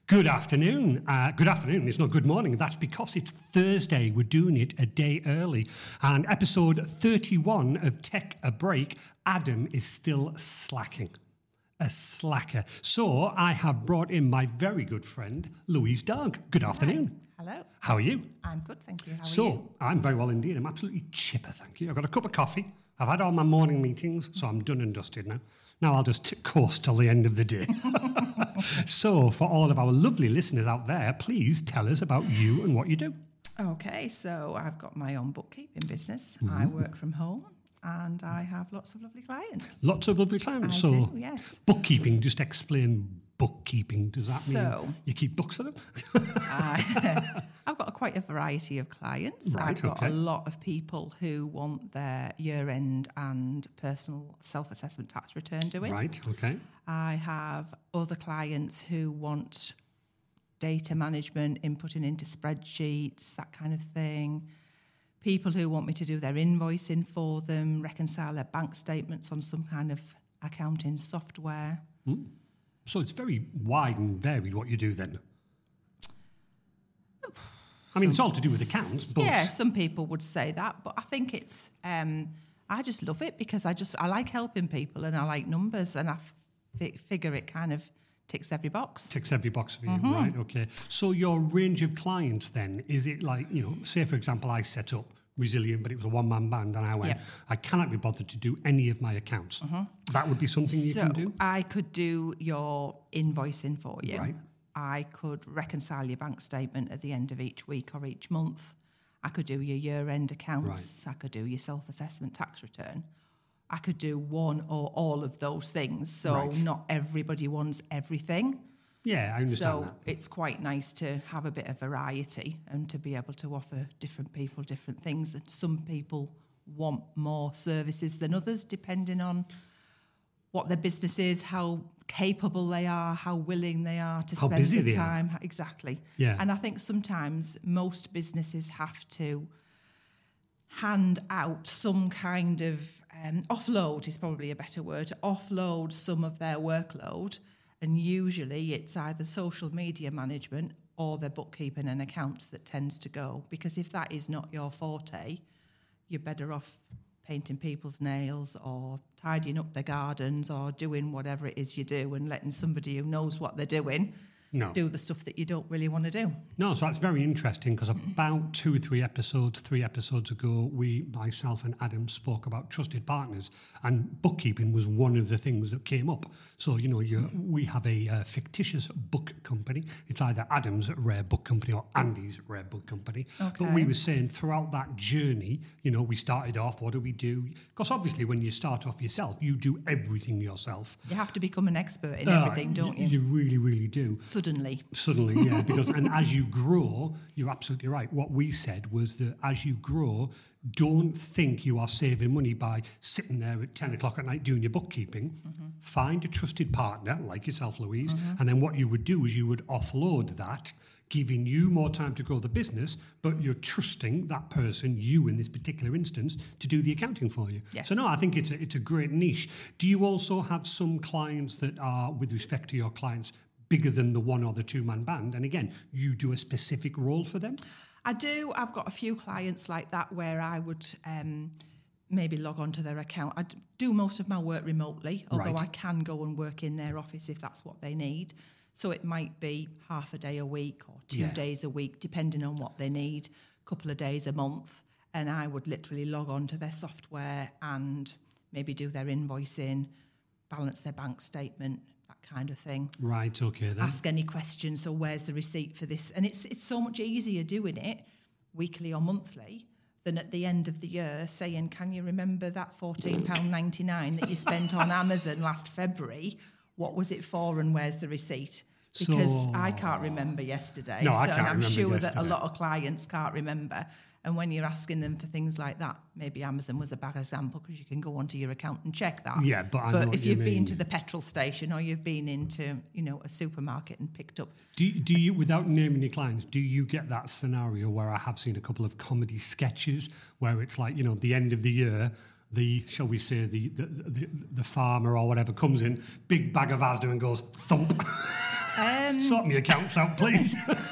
Good afternoon. Good afternoon. It's not good morning. That's because it's Thursday. We're doing it a day early. And episode 31 of Tech A Break, Adam is still slacking. A slacker. So I have brought in my very good friend, Louise Darg. Good afternoon. Hi. Hello. How are you? I'm good, thank you. How are you? So, I'm very well indeed. I'm absolutely chipper, thank you. I've got a cup of coffee. I've had all my morning meetings, so I'm done and dusted now. Now I'll just course till the end of the day. So, for all of our lovely listeners out there, please tell us about you and what you do. Okay, so I've got my own bookkeeping business. I work from home and I have lots of lovely clients. Lots of lovely clients. I do, yes. Bookkeeping, just explain bookkeeping. Does that mean you keep books for them? I've got quite a variety of clients. Right, I've got a lot of people who want their year-end and personal self-assessment tax return doing. Right, okay. I have other clients who want data management, inputting into spreadsheets, that kind of thing. People who want me to do their invoicing for them, reconcile their bank statements on some kind of accounting software. So it's very wide and varied what you do then. I mean, it's all to do with accounts, but... Yeah, some people would say that, but I think it's... I just love it because I like helping people and I like numbers and I figure it kind of ticks every box. Ticks every box for you, right, okay. So your range of clients then, is it like, say for example, I set up Resilient, but it was a one-man band and I went, I cannot be bothered to do any of my accounts. That would be something you can do? I could do your invoicing for you. Right. I could reconcile your bank statement at the end of each week or each month. I could do your year-end accounts. Right. I could do your self-assessment tax return. I could do one or all of those things. So not everybody wants everything. Yeah, I understand that. So it's quite nice to have a bit of variety and to be able to offer different people different things. And some people want more services than others, depending on what their business is, how capable they are, how willing they are to spend the time. Exactly. Yeah. And I think sometimes most businesses have to hand out some kind of offload is probably a better word, to offload some of their workload. And usually it's either social media management or their bookkeeping and accounts that tends to go. Because if that is not your forte, you're better off painting people's nails or tidying up their gardens or doing whatever it is you do and letting somebody who knows what they're doing do the stuff that you don't really want to do. No, so that's very interesting because about 2 or 3 episodes ago, myself and Adam spoke about trusted partners and bookkeeping was one of the things that came up. So, we have a fictitious book company. It's either Adam's Rare Book Company or Andy's Rare Book Company. Okay. But we were saying throughout that journey, we started off, what do we do? Because obviously when you start off yourself, you do everything yourself. You have to become an expert in everything, don't you? You really, really do. Suddenly, yeah, because and as you grow, you're absolutely right. What we said was that as you grow, don't think you are saving money by sitting there at 10 o'clock at night doing your bookkeeping. Find a trusted partner like yourself, Louise, and then what you would do is you would offload that, giving you more time to grow the business, but you're trusting that person, you in this particular instance, to do the accounting for you. Yes. So no, I think it's a great niche. Do you also have some clients that are, with respect to your clients, bigger than the one or the two-man band? And again, you do a specific role for them? I do. I've got a few clients like that where I would maybe log on to their account. I do most of my work remotely, although I can go and work in their office if that's what they need. So it might be half a day a week or 2 days a week, depending on what they need, a couple of days a month. And I would literally log on to their software and maybe do their invoicing, balance their bank statement, that kind of thing. Right, okay then. Ask any questions, so where's the receipt for this? And it's so much easier doing it weekly or monthly than at the end of the year saying, can you remember that £14.99 that you spent on Amazon last February? What was it for and where's the receipt? Because I can't remember yesterday. No, I can't and I'm remember sure yesterday. that a lot of clients can't remember. And when you're asking them for things like that, maybe Amazon was a bad example because you can go onto your account and check that. Yeah, but if you've been to the petrol station or you've been into, a supermarket and picked up... Do you, without naming your clients, do you get that scenario where I have seen a couple of comedy sketches where it's like, the end of the year, the farmer or whatever comes in, big bag of Asda and goes, thump. Sort me accounts out, please.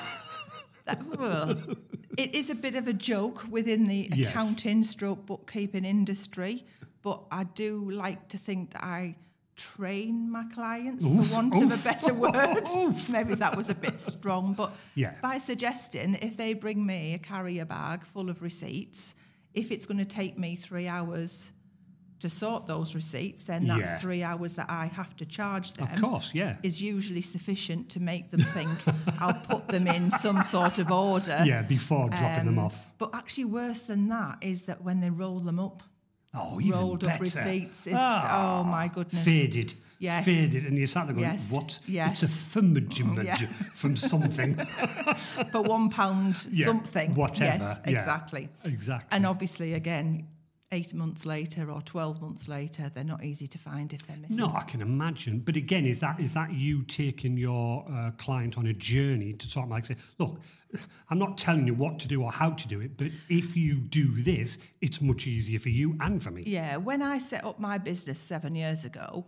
Well, it is a bit of a joke within the Yes. accounting stroke bookkeeping industry, but I do like to think that I train my clients, Oof, for want of oof, a better word. oof. Maybe that was a bit strong, but Yeah. by suggesting if they bring me a carrier bag full of receipts, if it's going to take me 3 hours to sort those receipts, then that's Yeah. 3 hours that I have to charge them. Of course, yeah. Is usually sufficient to make them think I'll put them in some sort of order. Yeah, before dropping them off. But actually, worse than that is that when they roll them up, Oh, even rolled better. up receipts, it's oh my goodness, Faded. Yes. Faded. And you sat there going, Yes. what? Yes. It's a fumigement Yeah. from something. for £1 Yeah, something. whatever, Yes, yeah. exactly. Exactly. And obviously, again, 8 months later or 12 months later, they're not easy to find if they're missing. No, I can imagine. But again, is that you taking your client on a journey to sort of like say, look, I'm not telling you what to do or how to do it, but if you do this, it's much easier for you and for me. Yeah, when I set up my business 7 years ago,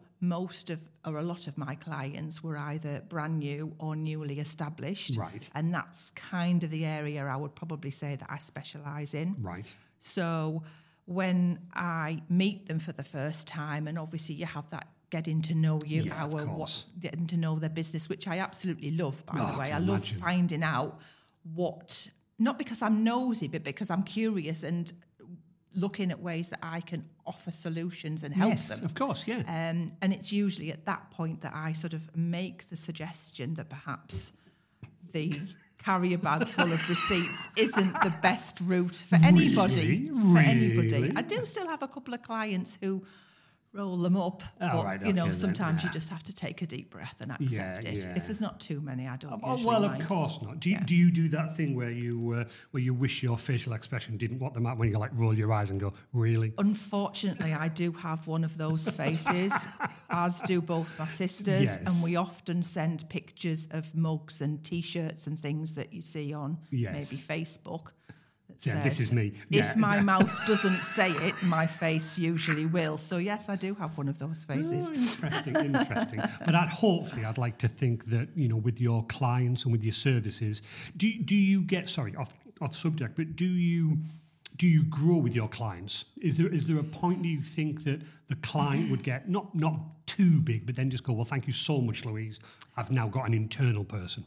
a lot of my clients were either brand new or newly established. Right. And that's kind of the area I would probably say that I specialise in. Right. So when I meet them for the first time, and obviously you have that getting to know you, Yeah, of course. getting to know their business, which I absolutely love, by Oh, the way. I I can love imagine. finding out what, not because I'm nosy, but because I'm curious and looking at ways that I can offer solutions and help Yes, them. of course, yeah. And it's usually at that point that I sort of make the suggestion that perhaps the carrier bag full of receipts isn't the best route for anybody. Really? I do still have a couple of clients who roll them up, Oh, but right, you know, okay, then, sometimes you yeah. just have to take a deep breath and accept it. yeah. If there's not too many, I don't Oh, usually well, mind. of course not. Do you do that thing where you wish your facial expression didn't want them out when you like roll your eyes and go, really? Unfortunately, I do have one of those faces, as do both my sisters, Yes. and we often send pictures of mugs and T-shirts and things that you see on Yes. maybe Facebook. That Yeah, this says, is me. Yeah. If my mouth doesn't say it, my face usually will. So yes, I do have one of those faces. Oh, interesting. But I'd like to think that, you know, with your clients and with your services, do you get, sorry, off subject, but do you grow with your clients? Is there a point do you think that the client would get not too big, but then just go, well, thank you so much, Louise. I've now got an internal person.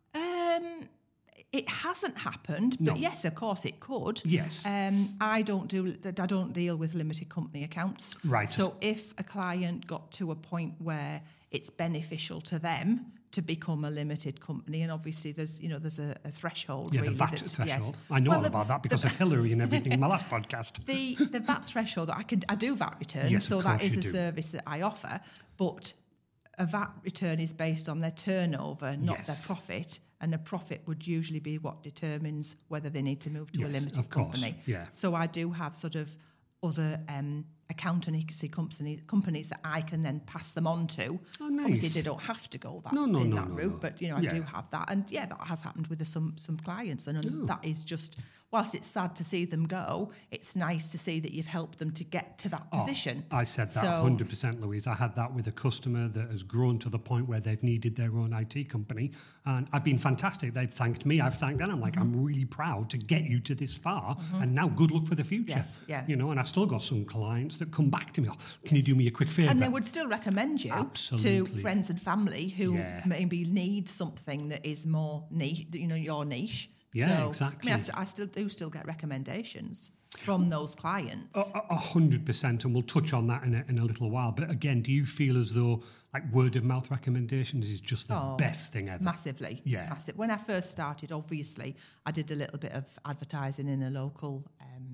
It hasn't happened, No. but yes, of course it could. Yes. I don't deal with limited company accounts. Right. So if a client got to a point where it's beneficial to them to become a limited company, and obviously there's a threshold. Yeah, really, the VAT that- threshold. Yes. I know Well, all about that because of Hillary and everything in my last podcast. The VAT threshold, I do VAT returns, Yes, of so that course is you a do. service that I offer, but a VAT return is based on their turnover, not Yes. their profit, and a profit would usually be what determines whether they need to move to a Yes, limited of course, company. yeah. So I do have sort of other accountancy companies that I can then pass them on to. Oh, nice. Obviously, they don't have to go that No, route, no. but I Yeah. do have that, and yeah, that has happened with some clients, and that is just. Whilst it's sad to see them go, it's nice to see that you've helped them to get to that position. I said that So- 100%, Louise. I had that with a customer that has grown to the point where they've needed their own IT company. And I've been fantastic. They've thanked me. I've thanked them. I'm like, I'm really proud to get you to this far. And now good luck for the future. Yes, yeah. You know, and I've still got some clients that come back to me. Oh, can you do me a quick favour? And they would still recommend you to Absolutely. friends and family who Yeah. maybe need something that is more niche, your niche. Yeah, so, exactly. I mean, I still get recommendations from those clients. 100%, and we'll touch on that in a little while. But again, do you feel as though like word of mouth recommendations is just the best thing ever? Massively. Yeah. Massive. When I first started, obviously, I did a little bit of advertising in a local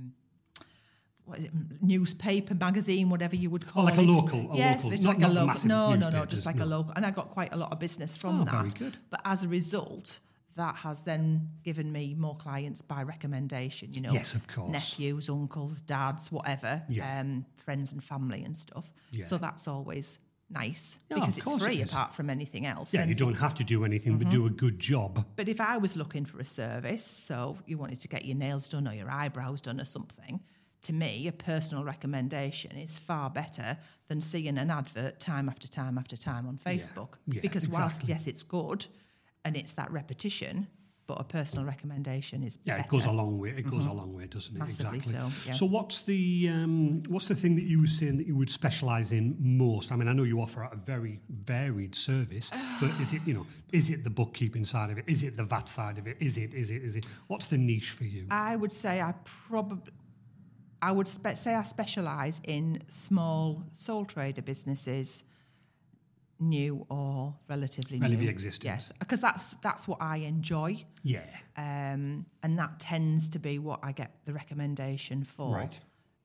what is it, newspaper, magazine, whatever you would call like it. a local- Yes, local, it's not- like a not local. massive No, newspapers, just like a no. local. And I got quite a lot of business from Oh, that. very good. But as a result, that has then given me more clients by recommendation, Yes, of course. nephews, uncles, dads, whatever, Yeah. friends and family and stuff. Yeah. So that's always nice Yeah, because of it's course free it is. apart from anything else. Yeah, And you don't have to do anything but do a good job. but if I was looking for a service, so you wanted to get your nails done or your eyebrows done or something, to me, a personal recommendation is far better than seeing an advert time after time after time on Facebook. Yeah, because whilst, exactly. yes, it's good and it's that repetition, but a personal recommendation is better. It goes a long way. It goes a long way, doesn't it? Massively exactly. so, yeah. So what's the thing that you were saying that you would specialise in most? I mean, I know you offer a very varied service, but is it the bookkeeping side of it? Is it the VAT side of it? Is it? What's the niche for you? I would say I specialise in small sole trader businesses, new or relatively new. existing. Yes, because that's what I enjoy. Yeah. And that tends to be what I get the recommendation for. Right.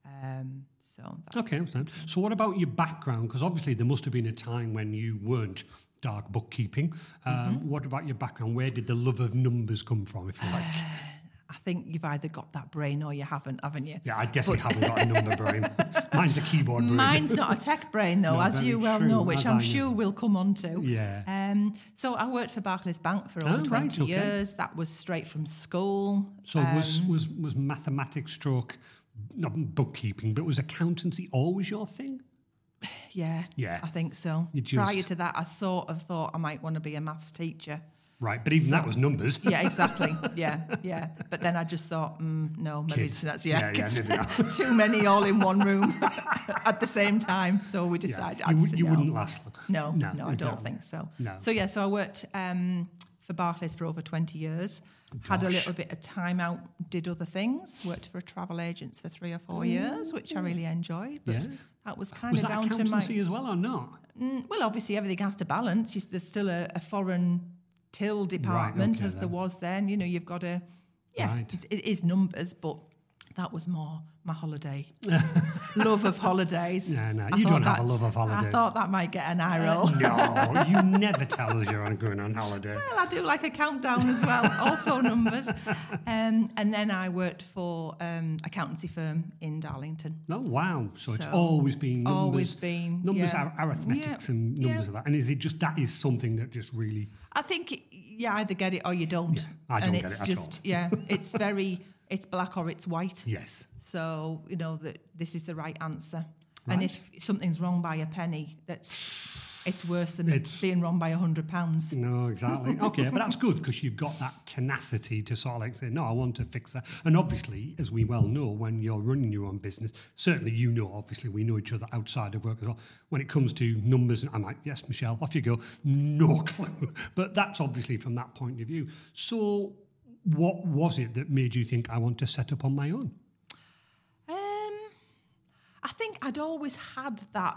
So that's Okay, understand. So what about your background? Because obviously there must have been a time when you weren't dark bookkeeping. What about your background? Where did the love of numbers come from, if you like? I think you've either got that brain or you haven't you? Yeah, I definitely haven't got a number brain. Mine's a keyboard brain. Mine's not a tech brain, though, No, as very you well true, know, which as I'm I know. sure we'll come on to. Yeah. So I worked for Barclays Bank for over 20 years. That was straight from school. So was mathematics stroke, not bookkeeping, but was accountancy always your thing? Yeah, I think so. Prior to that, I sort of thought I might want to be a maths teacher. Right, but even that was numbers. Yeah, exactly. Yeah. But then I just thought, no, maybe Kids. that's Maybe not. too many all in one room at the same time. So we decided. You wouldn't last long. No, I don't think so. No. So I worked for Barclays for over 20 years. Had a little bit of time out, did other things. Worked for a travel agents for 3 or 4 years, which I really enjoyed. But that was kind of down to my accountancy as well or not? Well, obviously everything has to balance. There's still a foreign till department as there was then. You've got to, it is numbers, but that was more my holiday. Love of holidays. No, you don't have a love of holidays. I thought that might get an eye roll. No, you never tell us you're going on holiday. Well, I do like a countdown as well, also numbers. And then I worked for accountancy firm in Darlington. Oh, wow. So it's always been numbers. Always been. Numbers, arithmetics and numbers of that. And is it just, that is something that just really... I think you either get it or you don't. I don't and get it's it just, at all. it's very, it's black or it's white. Yes. So, that this is the right answer. Right. And if something's wrong by a penny, it's worse than being wrong by £100. No, exactly. Okay, but that's good because you've got that tenacity to sort of like say, no, I want to fix that. And obviously, as we well know, when you're running your own business, certainly obviously we know each other outside of work as well. When it comes to numbers, I'm like, yes, Michelle, off you go. No clue. But that's obviously from that point of view. So what was it that made you think I want to set up on my own? I think I'd always had that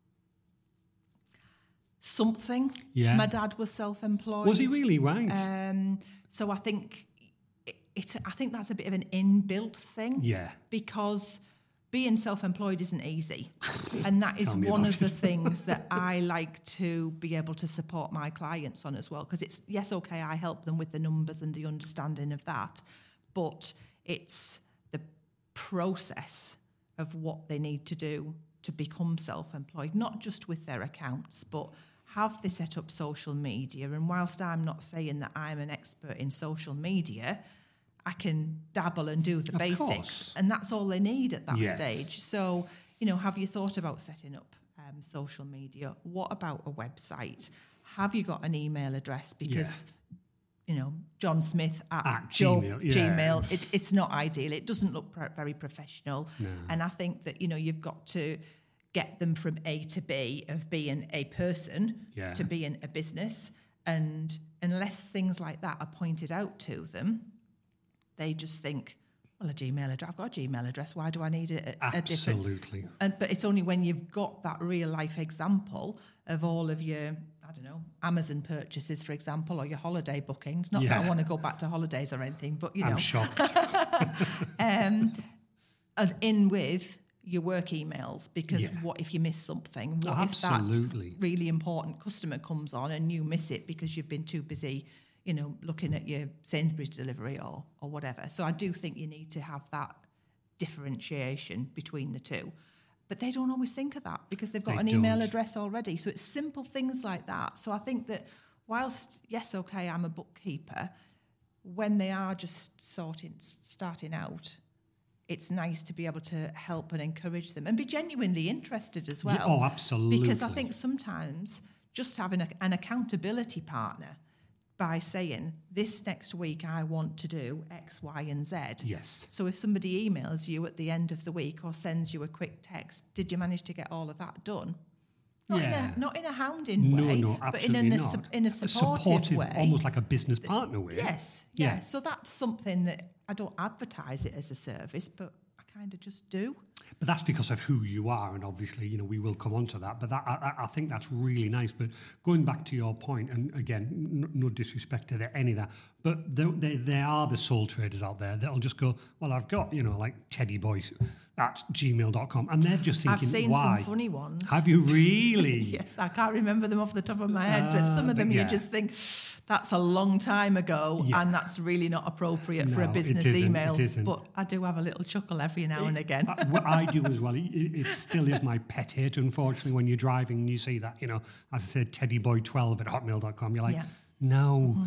something. Yeah. My dad was self-employed. Was he really? Right. So I think I think that's a bit of an inbuilt thing. Yeah. Because being self-employed isn't easy. And that is one of the things that I like to be able to support my clients on as well. Because it's, yes, okay, I help them with the numbers and the understanding of that. But it's the process of what they need to do to become self-employed, not just with their accounts, but have they set up social media? And whilst I'm not saying that I'm an expert in social media, I can dabble and do the basics. Course. And that's all they need at that Yes. stage. So, have you thought about setting up social media? What about a website? Have you got an email address? Because... John Smith at Gmail. It's not ideal. It doesn't look very professional. No. And I think that, you've got to get them from A to B of being a person to being a business. And unless things like that are pointed out to them, they just think, well, a Gmail address. I've got a Gmail address. Why do I need a different? Absolutely. But it's only when you've got that real life example of all of your, Amazon purchases, for example, or your holiday bookings. Not that I want to go back to holidays or anything, but I'm shocked. and in with your work emails, because what if you miss something? What Absolutely. if that really important customer comes on and you miss it because you've been too busy, looking at your Sainsbury's delivery or whatever. So I do think you need to have that differentiation between the two. But they don't always think of that because they've got an email address already. So it's simple things like that. So I think that whilst, yes, okay, I'm a bookkeeper, when they are just starting out, it's nice to be able to help and encourage them and be genuinely interested as well. Yeah, oh, absolutely. Because I think sometimes just having an accountability partner by saying, this next week I want to do X, Y, and Z. Yes. So if somebody emails you at the end of the week or sends you a quick text, did you manage to get all of that done? Not in a hounding way, no, but in a supportive way. Almost like a business partner way. Yes, yeah. So that's something that I don't advertise it as a service, but I kind of just do. But that's because of who you are, and obviously, you know, we will come on to that. But that, I think that's really nice. But going back to your point, and again, no disrespect to any of that, but there are the sole traders out there that'll just go, well, I've got, you know, like Teddy Boy at gmail.com, and they're just thinking, I've seen why? some funny ones. Have you really? Yes, I can't remember them off the top of my head, but some of them you just think, that's a long time ago, and that's really not appropriate for a business email. But I do have a little chuckle every now and again. I do as well. It still is my pet hate, unfortunately, when you're driving and you see that, you know, as I said, teddyboy12 at hotmail.com, you're like, no.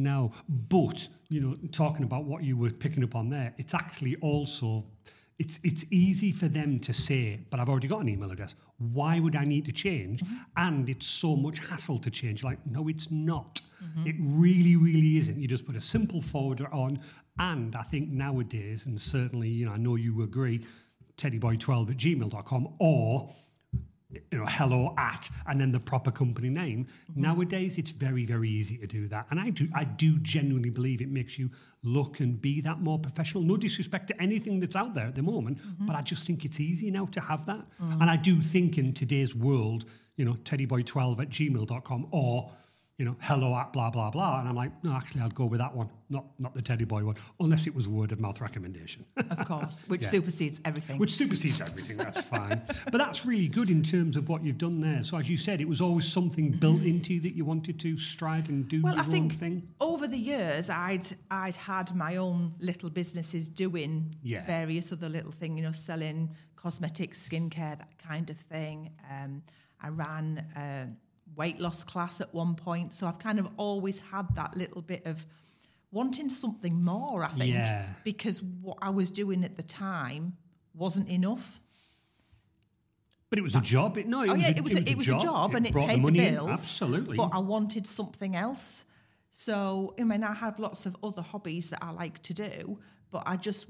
But, you know, talking about what you were picking up on there, it's actually also... It's easy for them to say, but I've already got an email address. Why would I need to change? And it's so much hassle to change. Like, no, it's not. It really, really isn't. You just put a simple forwarder on. And I think nowadays, and certainly, you know, I know you agree, teddyboy12 at gmail.com or, you know, hello at, and then the proper company name. Nowadays, it's very, very easy to do that. And I do genuinely believe it makes you look and be that more professional. No disrespect to anything that's out there at the moment, but I just think it's easy now to have that. And I do think in today's world, you know, teddyboy12 at gmail.com or, you know, hello at blah, blah, blah. And I'm like, no, actually, I'd go with that one, not the Teddy Boy one, unless it was word of mouth recommendation. Of course, which supersedes everything. Which supersedes everything, that's fine. But that's really good in terms of what you've done there. So as you said, it was always something built into you that you wanted to stride and do your own thing? Over the years, I'd had my own little businesses doing various other little things, you know, selling cosmetics, skincare, that kind of thing. I ran... weight loss class at one point, so I've kind of always had that little bit of wanting something more, I think, because what I was doing at the time wasn't enough. But it was a job. It was a job, and it paid the bills. Absolutely. But I wanted something else. So, I mean, I have lots of other hobbies that I like to do, but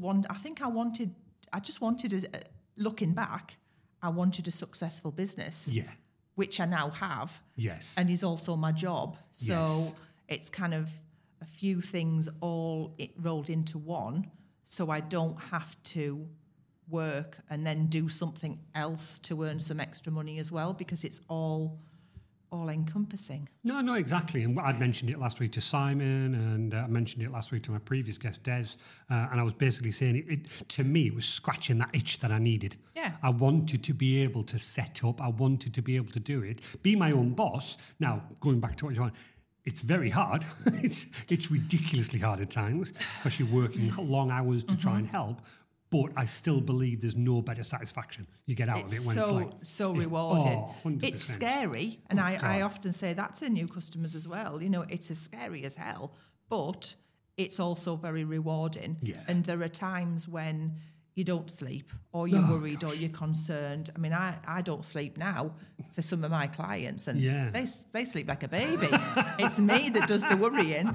looking back, I wanted a successful business. Yeah. Which I now have. Yes. And is also my job. So it's kind of a few things all rolled into one, so I don't have to work and then do something else to earn some extra money as well, because it's all encompassing. No, exactly. And I'd mentioned it last week to Simon, and I mentioned it last week to my previous guest, Des, and I was basically saying it to me, it was scratching that itch that I needed. Yeah. I wanted to be able to set up, I wanted to be able to do it, be my own boss. Now, going back to what you're saying, it's very hard. It's ridiculously hard at times because you're working long hours to try and help. But I still believe there's no better satisfaction you get out of it when it's like... so rewarding. Oh, 100%. It's scary. And I often say that to new customers as well. You know, it's as scary as hell, but it's also very rewarding. Yeah. And there are times when you don't sleep or you're worried or you're concerned. I mean, I don't sleep now for some of my clients, and they sleep like a baby. It's me that does the worrying.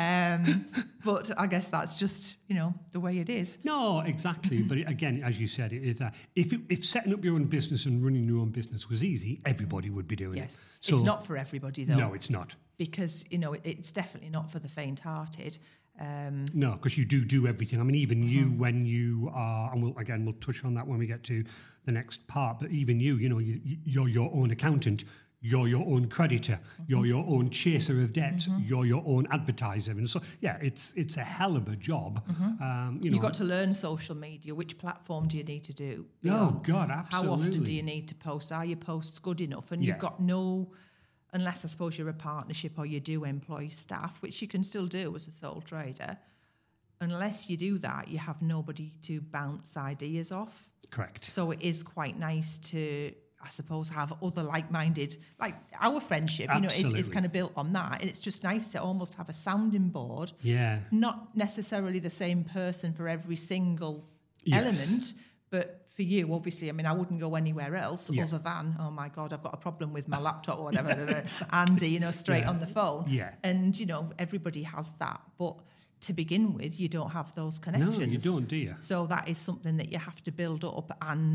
But I guess that's just, you know, the way it is. No, exactly. But again, as you said, if setting up your own business and running your own business was easy, everybody would be doing it. Yes. So, it's not for everybody, though. No, it's not. Because, you know, it's definitely not for the faint-hearted. No, because you do everything. I mean, even you, when you are, and we'll touch on that when we get to the next part, but even you know, you're your own accountant, you're your own creditor, you're your own chaser of debts, you're your own advertiser. And so, it's a hell of a job. You've got to learn social media. Which platform do you need to do? God, absolutely. How often do you need to post? Are your posts good enough? And you've got unless I suppose you're a partnership or you do employ staff, which you can still do as a sole trader, unless you do that, you have nobody to bounce ideas off. Correct. So it is quite nice to, I suppose, have other like-minded, like our friendship, Absolutely. You know, is kind of built on that. And it's just nice to almost have a sounding board. Yeah. Not necessarily the same person for every single element. But for you, obviously, I mean, I wouldn't go anywhere else Yeah. other than, oh my God, I've got a problem with my laptop or whatever. Andy, you know, straight on the phone. Yeah. And, you know, everybody has that. But to begin with, you don't have those connections. No, you don't, do you? So that is something that you have to build up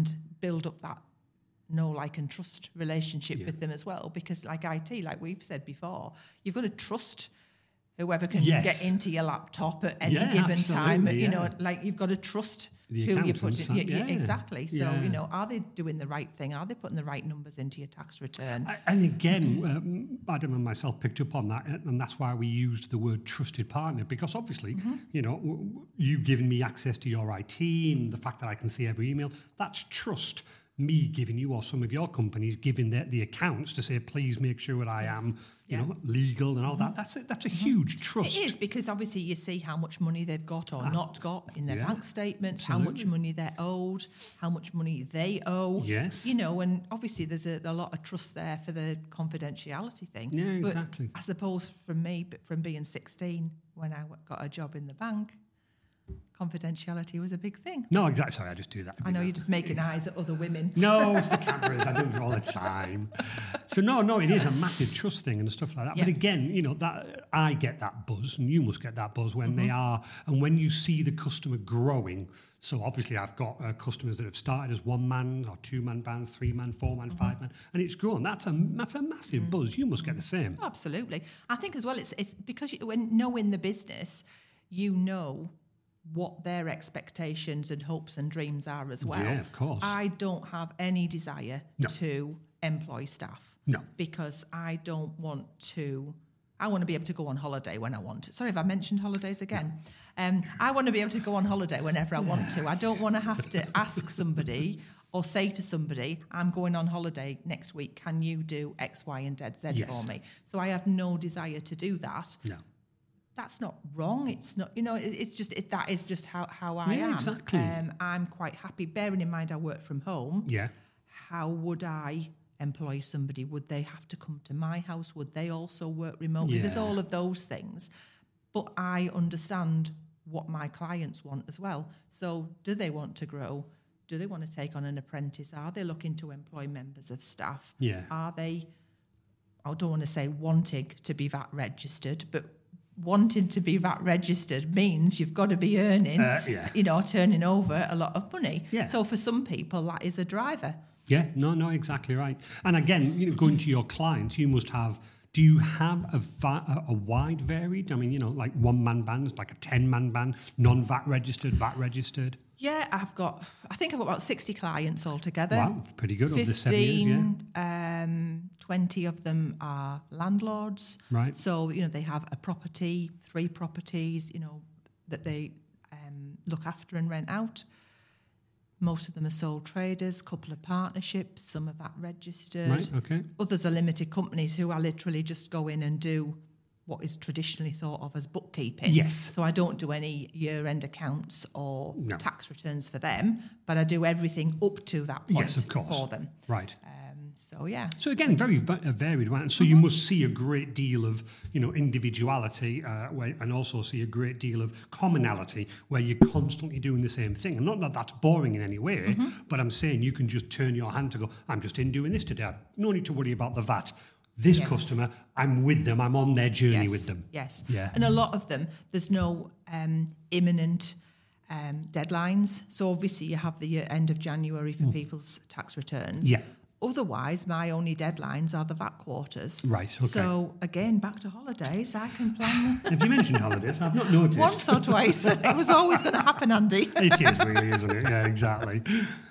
that know, like, and trust relationship with them as well. Because like IT, like we've said before, you've got to trust whoever can get into your laptop at any given time. You know, like you've got to trust the who you're putting. yeah. Exactly. So, you know, are they doing the right thing? Are they putting the right numbers into your tax return? And again, Adam and myself picked up on that, and that's why we used the word trusted partner, because obviously, you know, you giving me access to your IT and the fact that I can see every email, that's trust. Me giving you, or some of your companies giving the accounts to say, please make sure that I am, you know, legal and all that. That's a huge trust. It is, because obviously you see how much money they've got or not got in their bank statements, how much money they're owed, how much money they owe. Yes. You know, and obviously there's a lot of trust there for the confidentiality thing. Yeah, exactly. But I suppose from being 16 when I got a job in the bank, confidentiality was a big thing. No, exactly. Sorry, I just do that. I know you're just making eyes at other women. No, it's the cameras. I do it all the time. So no, it is a massive trust thing and stuff like that. Yeah. But again, you know, that I get that buzz, and you must get that buzz when they are, and when you see the customer growing. So obviously, I've got customers that have started as 1-man or 2-man bands, 3-man, 4-man, 5-man, and it's grown. That's a massive buzz. You must get the same. Oh, absolutely. I think as well, it's because when knowing the business, you know what their expectations and hopes and dreams are as well. Yeah, of course. I don't have any desire to employ staff. No. Because I don't want to... I want to be able to go on holiday when I want to. Sorry if I mentioned holidays again. I want to be able to go on holiday whenever I want to. I don't want to have to ask somebody or say to somebody, I'm going on holiday next week. Can you do X, Y, and Z for me? So I have no desire to do that. No. That's not wrong. It's not, you know, it's just, that is just how I am. Exactly. I'm quite happy. Bearing in mind I work from home. Yeah. How would I employ somebody? Would they have to come to my house? Would they also work remotely? Yeah. There's all of those things. But I understand what my clients want as well. So do they want to grow? Do they want to take on an apprentice? Are they looking to employ members of staff? Yeah. Are they, I don't want to say wanting to be VAT registered, but wanting to be VAT registered means you've got to be earning, you know, turning over a lot of money. Yeah. So for some people, that is a driver. Yeah, no, exactly right. And again, you know, going to your clients, you must have. Do you have a wide varied? I mean, you know, like 1-man bands, like a 10-man band, non-VAT registered, VAT registered. Yeah, I think I've got about 60 clients altogether. Wow, pretty good over the 7 years, yeah. 20 of them are landlords. Right. So, you know, they have a property, 3 properties, you know, that they look after and rent out. Most of them are sole traders, couple of partnerships, some are VAT registered. Right, okay. Others are limited companies who are literally just go in and do what is traditionally thought of as bookkeeping. Yes. So I don't do any year-end accounts or tax returns for them, but I do everything up to that point Yes, of course. for them. Right. So, yeah. So again, very varied, right? And so you must see a great deal of, you know, individuality, and also see a great deal of commonality, where you're constantly doing the same thing. And not that that's boring in any way, but I'm saying you can just turn your hand to go, I'm just in doing this today. I've no need to worry about the VAT. This customer, I'm with them. I'm on their journey with them. Yes. Yeah. And a lot of them, there's no imminent deadlines. So obviously you have the end of January for people's tax returns. Yeah. Otherwise, my only deadlines are the VAT quarters. Right, okay. So, again, back to holidays, I can plan Have you mentioned holidays? I've not noticed. once or twice. It was always going to happen, Andy. It is really, isn't it? Yeah, exactly.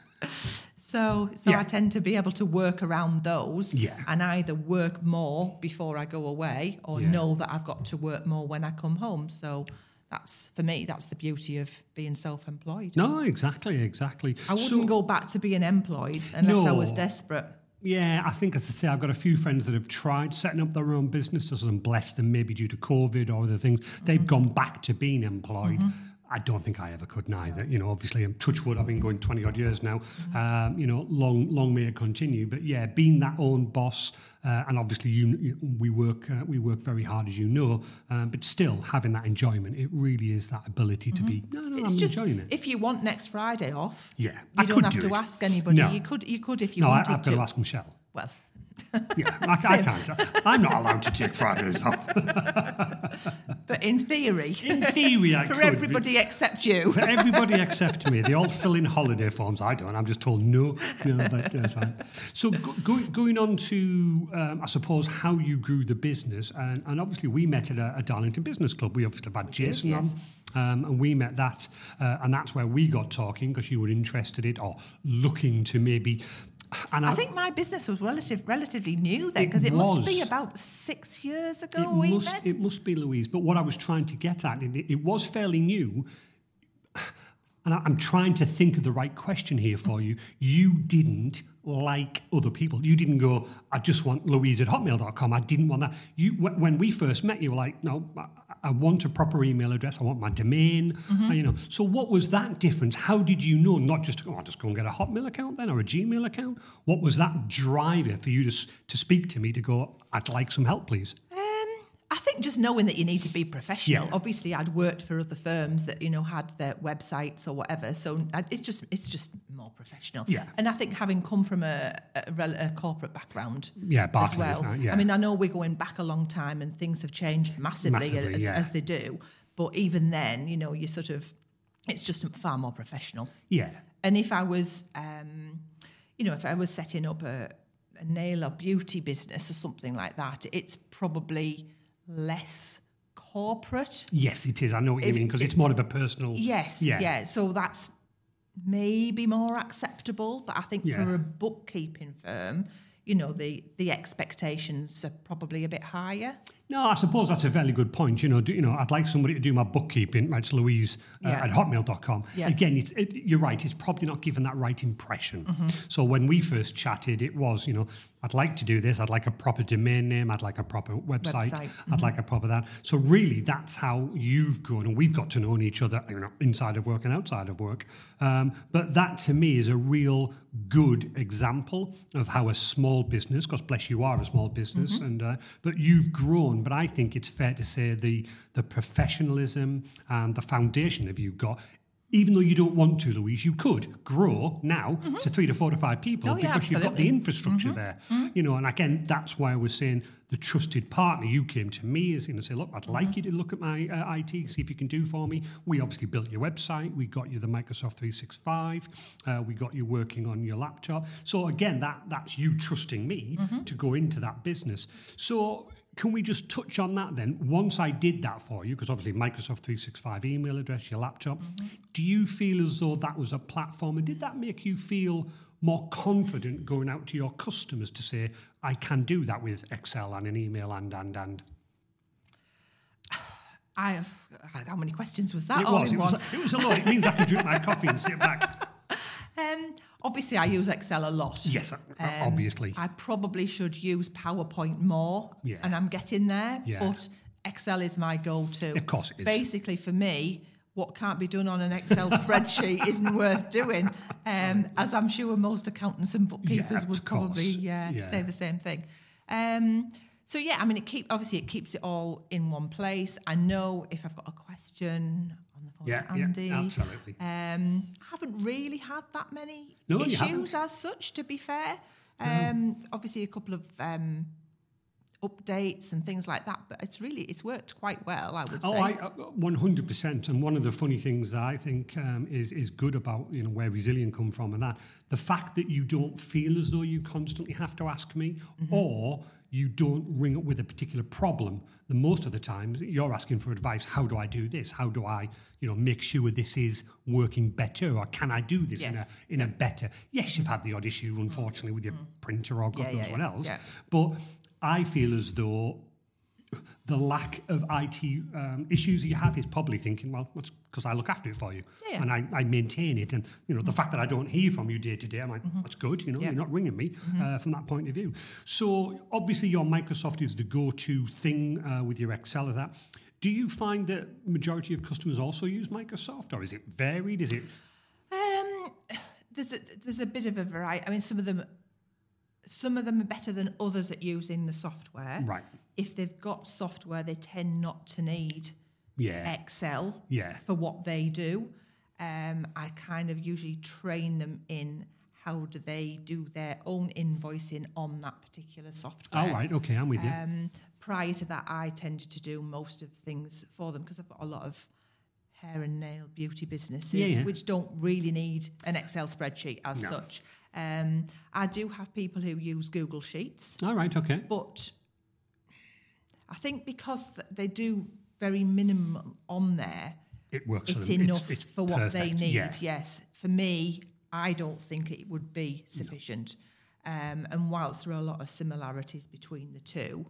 So I tend to be able to work around those and either work more before I go away or know that I've got to work more when I come home. So that's, for me, that's the beauty of being self-employed. No, exactly. I wouldn't go back to being employed unless I was desperate. Yeah, I think, as I say, I've got a few friends that have tried setting up their own businesses and blessed them maybe due to COVID or other things. They've gone back to being employed. I don't think I ever could neither. You know, obviously, I'm touch wood. I've been going 20 odd years now. You know, long may it continue. But yeah, being that own boss, and obviously we work very hard, as you know. But still having that enjoyment, it really is that ability to be. No, It's I'm just enjoying it. if you want next Friday off, Yeah, you I don't could have do to it. ask anybody. No. You could if you No, I've wanted got to. to ask Michelle. Well, Yeah, I can't. I'm not allowed to take Fridays off. but in theory, I for could. everybody except you. For everybody except me. They all fill in holiday forms. I don't. I'm just told no, but that's fine. So going on to, I suppose, how you grew the business. And obviously we met at a Darlington Business Club. We obviously had Jason yes. on. And we met that. And that's where we got talking because you were interested in it or looking to maybe... And I think my business was relatively new then, because it must be about 6 years ago we met. It must be, Louise. But what I was trying to get at, it was fairly new. And I'm trying to think of the right question here for you. You didn't like other people. You didn't go, I just want louise@hotmail.com. I didn't want that. When we first met, you were like, no, I want a proper email address. I want my domain. You know. So what was that difference? How did you know not just, I'll just go and get a Hotmail account then or a Gmail account? What was that driver for you to speak to me to go, I'd like some help, please? I think just knowing that you need to be professional. Yeah. Obviously, I'd worked for other firms that had their websites or whatever, so it's just more professional. Yeah. And I think having come from a corporate background, Yeah, as well. yeah. I mean, I know we're going back a long time, and things have changed massively as they do. But even then, you sort of, it's just far more professional. Yeah. And if I was, if I was setting up a nail or beauty business or something like that, it's probably less corporate. Yes, it is. I know what you mean, because it's more of a personal... Yes, yeah. So that's maybe more acceptable. But I think for a bookkeeping firm, the expectations are probably a bit higher. No, I suppose that's a very good point. I'd like somebody to do my bookkeeping. It's Louise at hotmail.com. Yeah. Again, you're right. It's probably not given that right impression. So when we first chatted, it was, I'd like to do this. I'd like a proper domain name. I'd like a proper website. I'd like a proper that. So really, that's how you've grown. And we've got to know each other, inside of work and outside of work. But that, to me, is a real good example of how a small business, because bless you are a small business, but you've grown. But I think it's fair to say the professionalism and the foundation that you've got, even though you don't want to, Louise, you could grow now to 3 to 4 to 5 people because you've got the infrastructure there. And again, that's why I was saying the trusted partner. You came to me as say, look, I'd like you to look at my IT, see if you can do for me. We obviously built your website. We got you the Microsoft 365. We got you working on your laptop. So again, that's you trusting me to go into that business. So can we just touch on that then? Once I did that for you, because obviously Microsoft 365 email address, your laptop, do you feel as though that was a platform? And did that make you feel more confident going out to your customers to say, I can do that with Excel and an email and? How many questions was that? It was a lot. It means I can drink my coffee and sit back. Obviously, I use Excel a lot. Yes, obviously. I probably should use PowerPoint more, and I'm getting there. Yeah. But Excel is my go-to. Of course it is. Basically, for me, what can't be done on an Excel spreadsheet isn't worth doing, as I'm sure most accountants and bookkeepers would probably say the same thing. So, I mean, it keeps it all in one place. I know if I've got a question on the phone to Andy. Yeah, absolutely. Haven't really had that many No, issues as such, to be fair. Obviously, a couple of updates and things like that, but it's worked quite well, I would say. 100%. And one of the funny things that I think is good about where Resilient come from, and that the fact that you don't feel as though you constantly have to ask me, or you don't ring up with a particular problem. The most of the time, you're asking for advice. How do I do this? How do I, make sure this is working better? Or can I do this in a better? Yes, you've had the odd issue, unfortunately, with your printer or God knows what else. Yeah. But I feel as though the lack of IT issues you have is probably thinking, well, that's because I look after it for you and I maintain it. And, the fact that I don't hear from you day to day, I'm like, that's good, you're not ringing me from that point of view. So obviously your Microsoft is the go-to thing with your Excel of that. Do you find that majority of customers also use Microsoft, or is it varied? Is it? There's a bit of a variety. I mean, some of them are better than others at using the software. Right. If they've got software, they tend not to need Excel for what they do. I kind of usually train them in how do they do their own invoicing on that particular software. Oh, right. Okay, I'm with you. Prior to that, I tended to do most of things for them because I've got a lot of hair and nail beauty businesses which don't really need an Excel spreadsheet as such. I do have people who use Google Sheets. All right, okay. But I think because they do very minimum on there, it works for it's them. enough It's for what they perfect. need. Yes. For me, I don't think it would be sufficient. And whilst there are a lot of similarities between the two,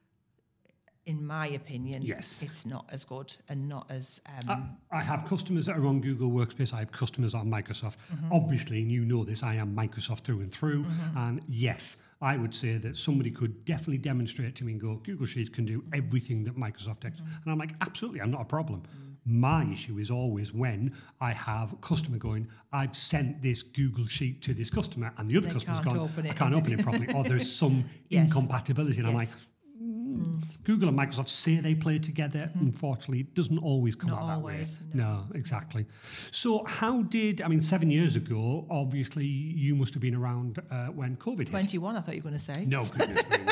in my opinion, it's not as good and not as... I have customers that are on Google Workspace. I have customers on Microsoft. Obviously, and you know this, I am Microsoft through and through. And yes, I would say that somebody could definitely demonstrate to me and go, Google Sheets can do everything that Microsoft does. And I'm like, absolutely, I'm not a problem. My issue is always when I have a customer going, I've sent this Google Sheet to this customer, and the other customer's gone, I can't open it properly, or there's some incompatibility. And I'm like, Google and Microsoft say they play together. Unfortunately, it doesn't always come out that way. No, exactly. So how did, 7 years ago, obviously, you must have been around when COVID hit. 21, I thought you were going to say. No, goodness me, no.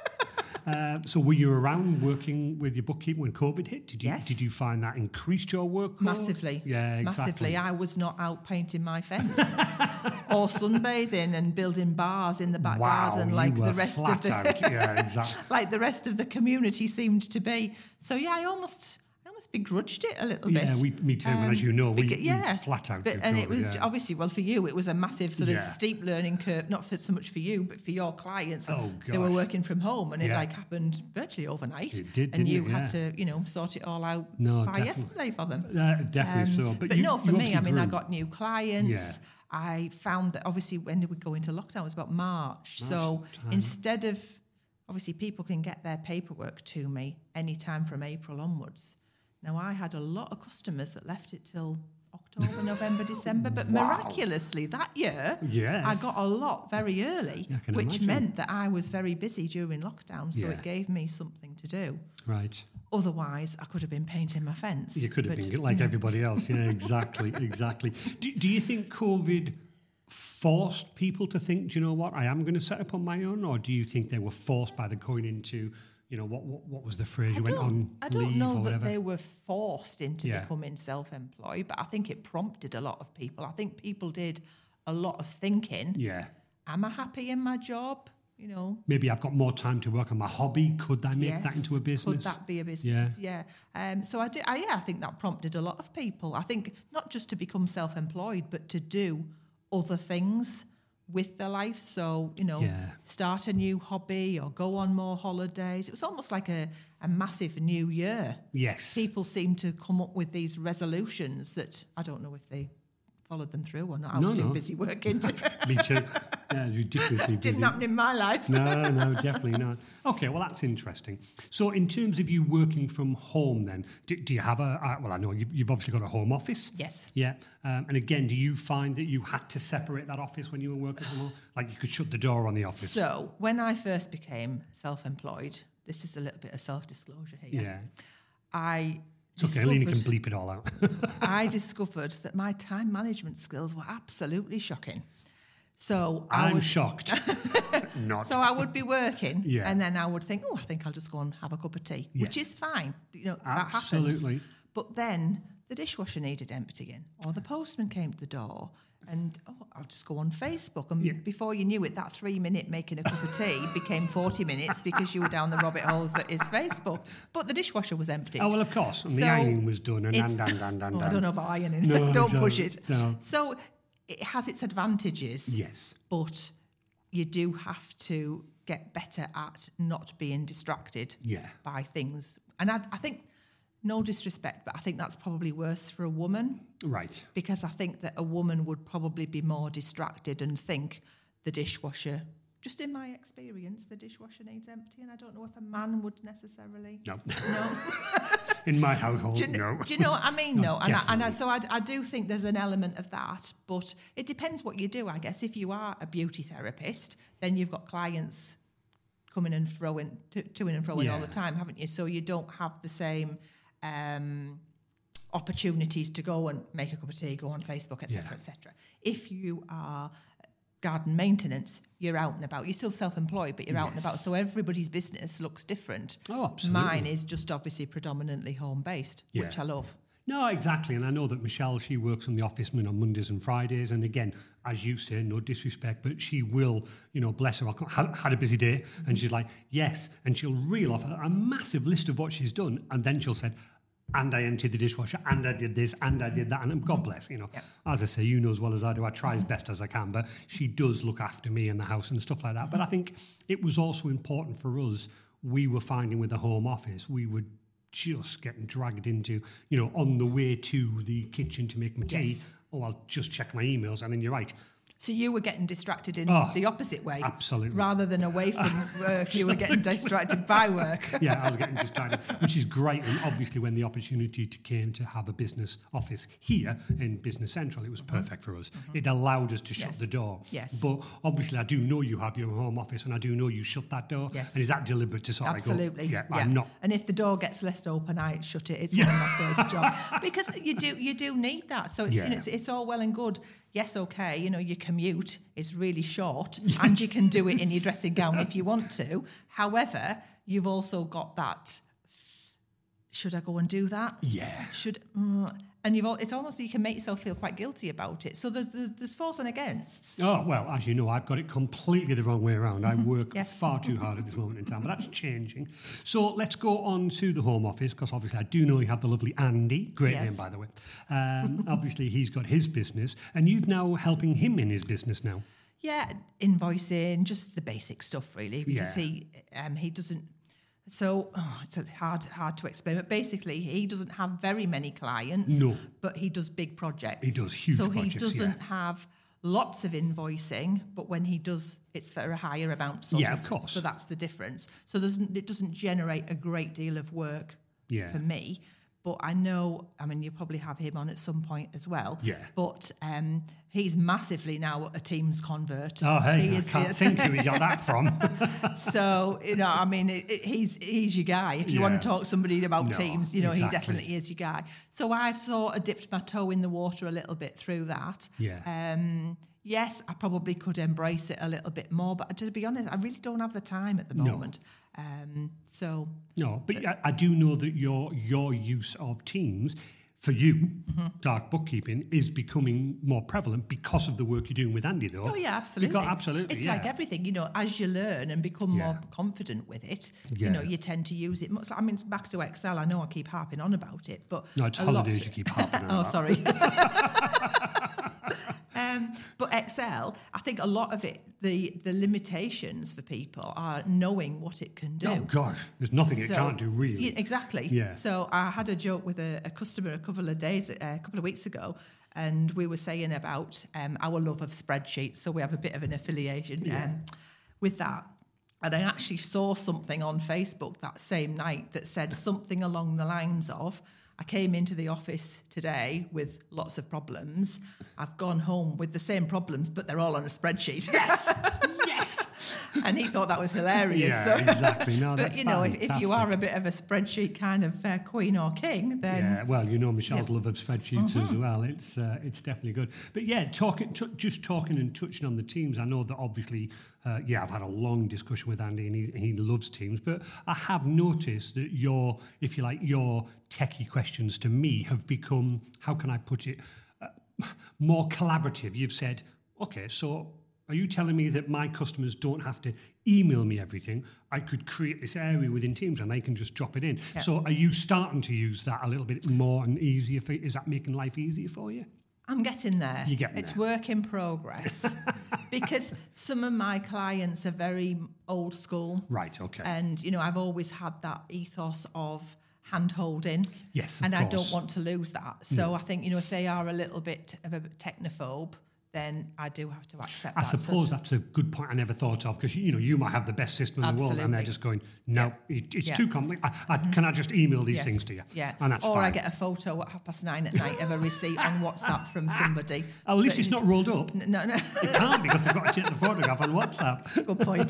So were you around working with your bookkeeper when COVID hit? Did you find that increased your workload? Massively. Yeah, exactly. Massively. I was not out painting my fence or sunbathing and building bars in the back garden like the rest of the yeah, exactly. like the rest of the community seemed to be. So I almost begrudged it a little bit. Yeah, me too. And as you know, we flat out. And it was obviously, well, for you, it was a massive sort of steep learning curve, not so much for you, but for your clients. Oh, gosh. They were working from home, and it happened virtually overnight. It did, and you didn't had to, sort it all out by yesterday for them. Definitely so. But for me, I got new clients. Yeah. I found that obviously when did we go into lockdown? It was about March. So instead of, obviously people can get their paperwork to me anytime from April onwards. Now, I had a lot of customers that left it till October, November, December, but miraculously that year, I got a lot very early, which meant that I was very busy during lockdown, so it gave me something to do. Right. Otherwise, I could have been painting my fence. You could have been like everybody else. Yeah, exactly. Do you think COVID forced people to think, do you know what, I am going to set up on my own, or do you think they were forced by the going into... what was the phrase? You went on I don't leave know or whatever. that they were forced into becoming self-employed, but I think it prompted a lot of people. I think people did a lot of thinking. Yeah. Am I happy in my job? Maybe I've got more time to work on my hobby. Could I make that into a business? Could that be a business? Yeah. So I think that prompted a lot of people. I think not just to become self-employed, but to do other things with their life. So, start a new hobby or go on more holidays. It was almost like a massive new year. Yes. People seem to come up with these resolutions that I don't know if they followed them through or not. I was too busy working. Me too. Yeah, ridiculously busy. Didn't happen in my life. No, definitely not. Okay, well, that's interesting. So in terms of you working from home then, do you have I know you've obviously got a home office. Yes. Yeah. And again, do you find that you had to separate that office when you were working from home? Like you could shut the door on the office? So when I first became self-employed, this is a little bit of self-disclosure here. Yeah. It's okay, Alina can bleep it all out. I discovered that my time management skills were absolutely shocking. So I'm shocked. Not. So I would be working, and then I would think, I think I'll just go and have a cup of tea, which is fine. That happens. Absolutely. But then the dishwasher needed emptying, or the postman came to the door, and I'll just go on Facebook. And before you knew it, that 3-minute making a cup of tea became 40 minutes because you were down the rabbit holes that is Facebook. But the dishwasher was emptied. Oh, well, of course. And the ironing was done. And I don't know about ironing. No, don't push it. No. So it has its advantages. Yes. But you do have to get better at not being distracted by things. And I think... No disrespect, but I think that's probably worse for a woman. Right. Because I think that a woman would probably be more distracted and think the dishwasher just in my experience, the dishwasher needs emptying. I don't know if a man would necessarily. No. No. In my household, no. Do you know what I mean? No, And so I do think there's an element of that, but it depends what you do, I guess. If you are a beauty therapist, then you've got clients coming and throwing, to and fro all the time, haven't you? So you don't have the same opportunities to go and make a cup of tea, go on Facebook, etc., etc. If you are garden maintenance, you're out and about. You're still self-employed, but you're out and about. So everybody's business looks different. Oh, absolutely. Mine is just obviously predominantly home-based, which I love. No, exactly. And I know that Michelle, she works in the office on Mondays and Fridays. And again, as you say, no disrespect, but she will, bless her, had a busy day. And she's like, yes. And she'll reel off a massive list of what she's done. And then she'll say, and I emptied the dishwasher, and I did this, and I did that, and God bless, As I say, you know as well as I do, I try as best as I can, but she does look after me and the house and stuff like that. But I think it was also important for us, we were finding with the home office, we were just getting dragged into, on the way to the kitchen to make my tea, I'll just check my emails, and then you're right. So you were getting distracted in the opposite way. Absolutely. Rather than away from work, you were getting distracted by work. Yeah, I was getting distracted, which is great. And obviously when the opportunity came to have a business office here in Business Central, it was perfect for us. It allowed us to shut the door. Yes. But obviously I do know you have your home office and I do know you shut that door. Yes. And is that deliberate to sort of go? Absolutely. I'm not. And if the door gets left open, I shut it. It's one of my first jobs. Because you do need that. So it's all well and good. Yes, okay, your commute is really short and you can do it in your dressing gown if you want to. However, you've also got that, should I go and do that? Yeah. And it's almost you can make yourself feel quite guilty about it. So there's for's and againsts. Oh, well, as you know, I've got it completely the wrong way around. I work far too hard at this moment in time, but that's changing. So let's go on to the home office, because obviously I do know you have the lovely Andy. Great name, by the way. Obviously, he's got his business, and you're now helping him in his business now. Yeah, invoicing, just the basic stuff, really, because he doesn't... So it's hard to explain, but basically he doesn't have very many clients, but he does big projects. He does huge projects, So he doesn't have lots of invoicing, but when he does, it's for a higher amount. Of course. So that's the difference. So it doesn't generate a great deal of work for me. But I know, you probably have him on at some point as well. Yeah. But he's massively now a Teams convert. Oh, hey, I can't think who he got that from. So, he's your guy. If you want to talk to somebody about Teams, he definitely is your guy. So I've sort of dipped my toe in the water a little bit through that. Yeah. Yes, I probably could embrace it a little bit more, but to be honest, I really don't have the time at the moment. No, but I do know that your use of Teams for you, dark bookkeeping, is becoming more prevalent because of the work you're doing with Andy, though. Oh, yeah, absolutely. Absolutely, it's like everything, as you learn and become more confident with it, you tend to use it much. Back to Excel, I know I keep harping on about it, but... No, it's holidays you keep harping on about. Oh, sorry. But Excel, I think a lot of it, the limitations for people are knowing what it can do. Oh, gosh, there's nothing it can't do, really. Exactly. Yeah. So I had a joke with a customer a couple of weeks ago, and we were saying about our love of spreadsheets, so we have a bit of an affiliation with that. And I actually saw something on Facebook that same night that said something along the lines of, I came into the office today with lots of problems. I've gone home with the same problems, but they're all on a spreadsheet. Yes! Yes! And he thought that was hilarious. Yeah, exactly. No, but, if you are a bit of a spreadsheet kind of queen or king, then... Yeah, well, Michelle's love of spreadsheets as well. It's definitely good. But just talking and touching on the Teams, I know that obviously... I've had a long discussion with Andy, and he loves Teams. But I have noticed that your techie questions to me have become, how can I put it, more collaborative. You've said, okay, so are you telling me that my customers don't have to email me everything? I could create this area within Teams and they can just drop it in. Yeah. So are you starting to use that a little bit more and easier? Is that making life easier for you? I'm getting there. You're getting it's there. Work in progress. Because some of my clients are very old school. Right, okay. And, I've always had that ethos of hand-holding. Yes, and course. I don't want to lose that. So I think, if they are a little bit of a technophobe, then I do have to accept I that. suppose that's a good point I never thought of, because you might have the best system in the world and they're just going, no, it's too complex. Can I just email these things to you? Yeah. And that's or fine. I get a photo at 9:30 at night of a receipt on WhatsApp from somebody. At least it's not rolled up. No. It can't, because they've got to take the photograph on WhatsApp. Good point.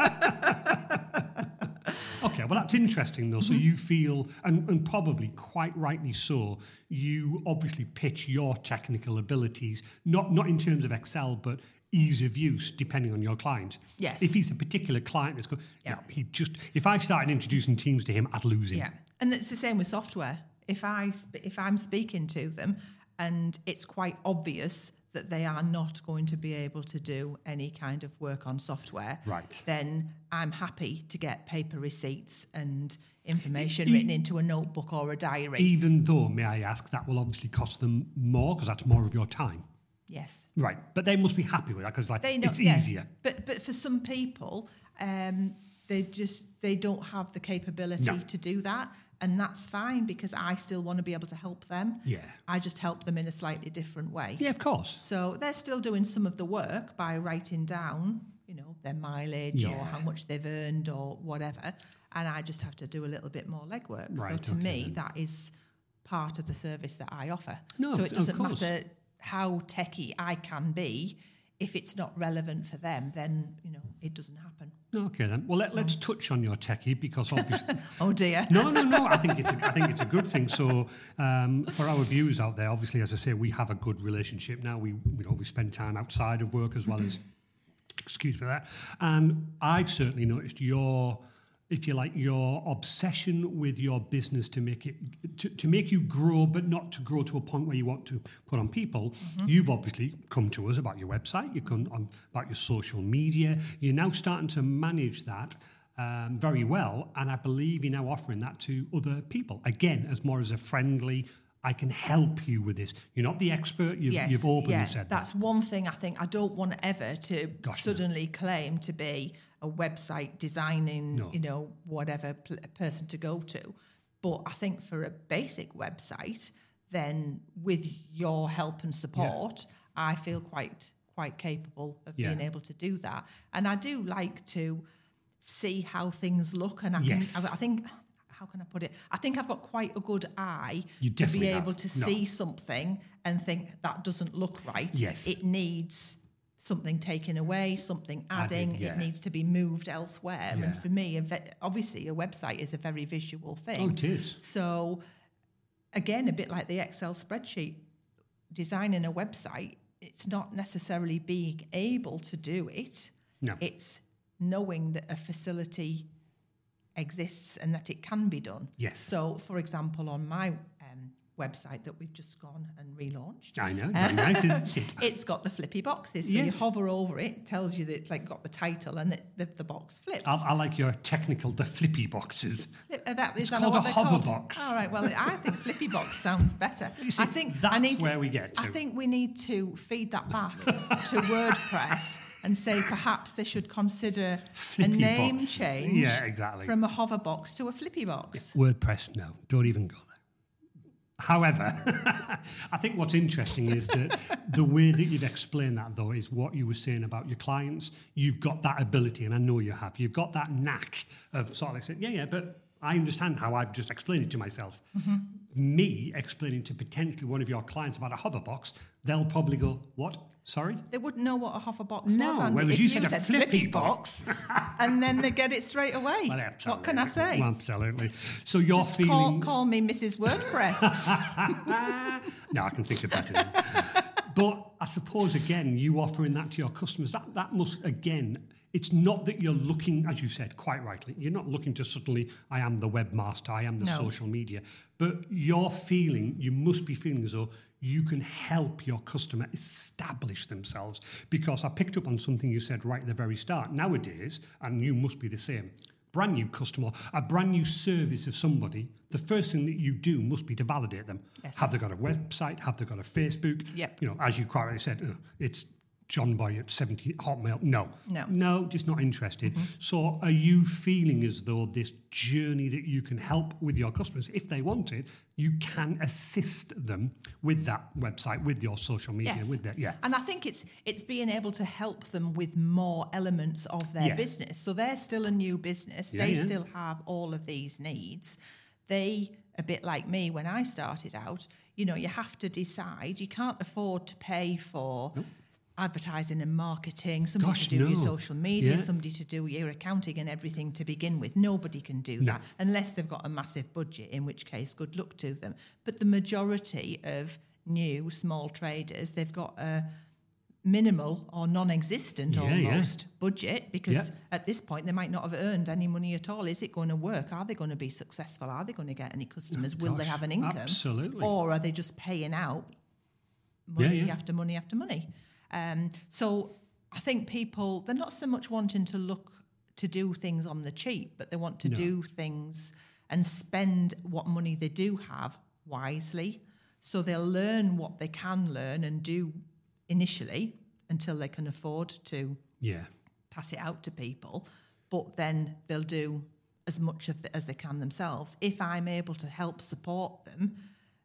Okay, well, that's interesting, though. So you feel, and probably quite rightly so, you obviously pitch your technical abilities, not in terms of Excel, but ease of use, depending on your client. Yes. If he's a particular client that's going, if I started introducing Teams to him, I'd lose him. Yeah, and it's the same with software. If I'm speaking to them and it's quite obvious that they are not going to be able to do any kind of work on software, right, then I'm happy to get paper receipts and information written into a notebook or a diary. Even though, may I ask, that will obviously cost them more, because that's more of your time. Yes. Right, but they must be happy with that, because it's easier. But for some people, they don't have the capability to do that. And that's fine, because I still want to be able to help them. Yeah. I just help them in a slightly different way. Yeah, of course. So they're still doing some of the work by writing down, their mileage or how much they've earned or whatever. And I just have to do a little bit more legwork. Right, so to me, that is part of the service that I offer. No, so it doesn't of course. matter how techie I can be. If it's not relevant for them, then, it doesn't happen. Okay, then. Well, let's touch on your techie, because obviously... Oh, dear. No. I think it's a good thing. So for our viewers out there, obviously, as I say, we have a good relationship now. We spend time outside of work as well as... Excuse me for that. And I've certainly noticed your obsession with your business to make you grow, but not to grow to a point where you want to put on people. Mm-hmm. You've obviously come to us about your website. You've come on about your social media. You're now starting to manage that very well, and I believe you're now offering that to other people. Again, as more as a friendly, I can help you with this. You're not the expert. You've openly said that. That's one thing I think I don't want ever to suddenly claim to be a website designing, whatever person to go to. But I think for a basic website, then with your help and support, I feel quite capable of being able to do that. And I do like to see how things look. And I think, how can I put it? I think I've got quite a good eye to be able to see something and think that doesn't look right. Yes. It needs something taken away, something adding. It needs to be moved elsewhere. Yeah. And for me, obviously, a website is a very visual thing. Oh, it is. So, again, a bit like the Excel spreadsheet, designing a website, it's not necessarily being able to do it. No. It's knowing that a facility exists and that it can be done. Yes. So, for example, on my website that we've just gone and relaunched. I know, very nice, isn't it? It's got the flippy boxes. So you hover over it, tells you that it's got the title and the box flips. I like your technical, the flippy boxes. It's called a hover box. All right, well, I think flippy box sounds better. See, I think that's where we get to. I think we need to feed that back to WordPress and say perhaps they should consider flippy a name boxes. change from a hover box to a flippy box. WordPress, no, don't even go there. However, I think what's interesting is that the way that you've explained that, though, is what you were saying about your clients. You've got that ability, and I know you have. You've got that knack of sort of like saying, but I understand how I've just explained it to myself. Mm-hmm. Me explaining to potentially one of your clients about a hoverbox, they'll probably go, what? Sorry? They wouldn't know what a hoverbox was, Andy. Whereas if you said a flippy box. And then they get it straight away. Well, what can I say? Well, absolutely. So you're just feeling... Call me Mrs. WordPress. No, I can think of better. But I suppose, again, you offering that to your customers, that must, again... It's not that you're looking, as you said, quite rightly, you're not looking to suddenly, I am the webmaster, I am the social media. But you must be feeling as though you can help your customer establish themselves. Because I picked up on something you said right at the very start. Nowadays, and you must be the same, brand new customer, a brand new service of somebody, the first thing that you do must be to validate them. Yes. Have they got a website? Have they got a Facebook? Yep. As you quite rightly said, it's johnboy@70hotmail. No. No, just not interested. So are you feeling as though this journey that you can help with your customers, if they want it, you can assist them with that website, with your social media, Yes. with that? Yeah. And I think it's being able to help them with more elements of their Yeah. business. So they're still a new business. Yeah, They yeah. still have all of these needs. They, a bit like me when I started out, you know, you have to decide. You can't afford to pay for advertising and marketing, somebody Gosh, to do your no. social media, Yeah. somebody to do your accounting and everything to begin with. Nobody can do No. that unless they've got a massive budget, in which case, good luck to them. But the majority of new small traders, they've got a minimal or non-existent Yeah, yeah. almost budget, because Yeah. at this point they might not have earned any money at all. Is it going to work? Are they going to be successful? Are they going to get any customers? Will they Gosh, have an income? absolutely. Or are they just paying out money Yeah, yeah. after money after money? So I think people, they're not so much wanting to look to do things on the cheap, but they want to No. do things and spend what money they do have wisely. So they'll learn what they can learn and do initially until they can afford to Yeah. pass it out to people, but then they'll do as much of as they can themselves. If I'm able to help support them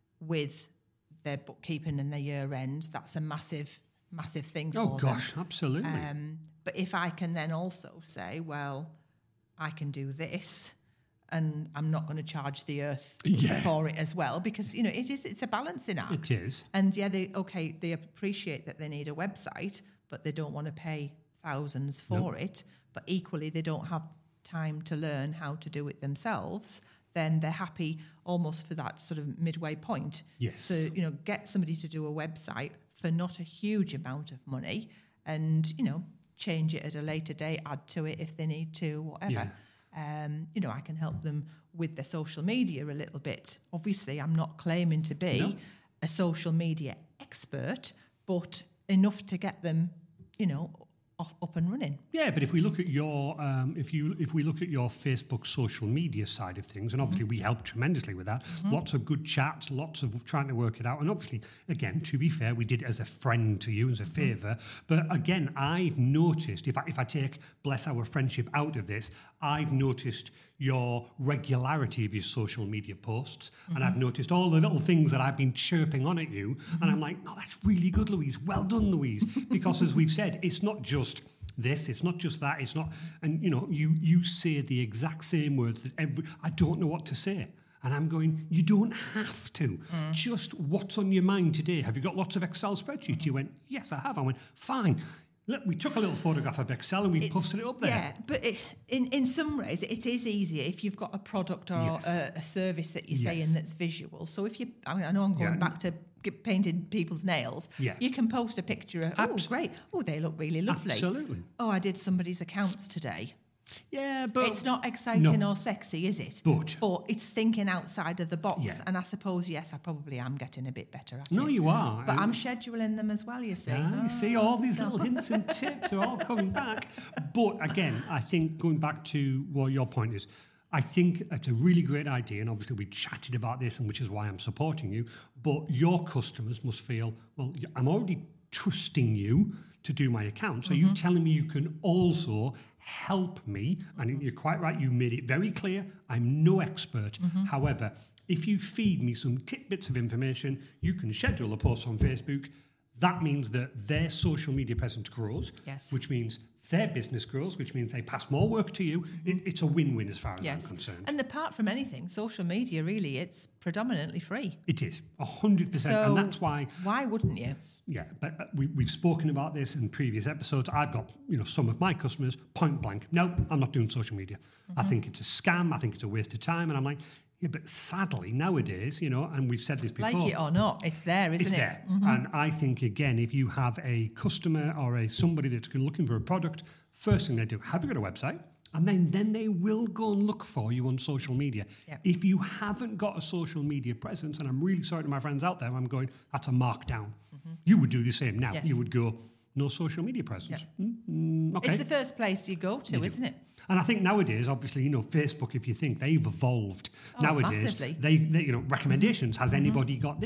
with their bookkeeping and their year ends, that's a massive thing for them. Oh, gosh, absolutely. But if I can then also say, well, I can do this, and I'm not going to charge the earth Yeah. for it as well, because you know it's a balancing act. It is. And yeah, they appreciate that they need a website, but they don't want to pay thousands for it. But equally, they don't have time to learn how to do it themselves. Then they're happy almost for that sort of midway point. Yes. So you know, get somebody to do a website for not a huge amount of money, and you know, change it at a later date, add to it if they need to, whatever. You know, I can help them with their social media a little bit. Obviously, I'm not claiming to be a social media expert, but enough to get them, you know, up and running. Yeah, but if we look at your if we look at your Facebook social media side of things, and obviously we help tremendously with that. Lots of good chats, lots of trying to work it out, and obviously, again, to be fair, we did it as a friend to you, as a favour. But again, I've noticed if I take bless our friendship out of this, I've noticed your regularity of your social media posts, and I've noticed all the little things that I've been chirping on at you, and I'm like, no, that's really good, Louise. Well done, Louise. Because as we've said, it's not just this, it's not just that, it's not, and you know, you say the exact same words that I don't know what to say. And I'm going, you don't have to. Just what's on your mind today. Have you got lots of Excel spreadsheets? You went, yes, I have. I went, fine. Look, we took a little photograph of Excel and we posted it up there. Yeah, but in some ways, it is easier if you've got a product or Yes. a service that you're Yes. saying that's visual. So if you, I mean, I know I'm going back to painting people's nails. Yeah. You can post a picture of, oh, great. Oh, they look really lovely. Absolutely. Oh, I did somebody's accounts today. Yeah, but It's not exciting No. or sexy, is it? But- it's thinking outside of the box. Yeah. And I suppose, yes, I probably am getting a bit better at No, it. you are. But I'm scheduling them as well, you see. Yeah, you see, Oh, all these so- little hints and tips are all coming back. But again, I think going back to what your point is, I think it's a really great idea, and obviously we chatted about this, and which is why I'm supporting you. But your customers must feel, well, I'm already trusting you to do my account. So you telling me you can also help me, and you're quite right, you made it very clear, I'm no expert. However, if you feed me some tidbits of information, you can schedule a post on Facebook. That means that their social media presence grows, Yes. which means their business grows, which means they pass more work to you. It's a win-win as far as Yes. I'm concerned. And apart from anything, social media, really, it's predominantly free. It is 100%, So and that's why. why wouldn't you? Yeah, but we've spoken about this in previous episodes. I've got some of my customers point blank. No, I'm not doing social media. I think it's a scam. I think it's a waste of time. And I'm like, yeah, but sadly nowadays, and we've said this before. Like it or not, it's there, isn't It's it? there. And I think, again, if you have a customer or somebody that's looking for a product, first thing they do, have you got a website? And then they will go and look for you on social media. Yep. If you haven't got a social media presence, and I'm really sorry to my friends out there, I'm going, that's a markdown. You would do the same now. Yes. You would go, no social media presence. Okay. It's the first place you go to, isn't it? And I think nowadays, obviously, Facebook, if you think they've evolved nowadays, massively. they recommendations. Has anybody got this?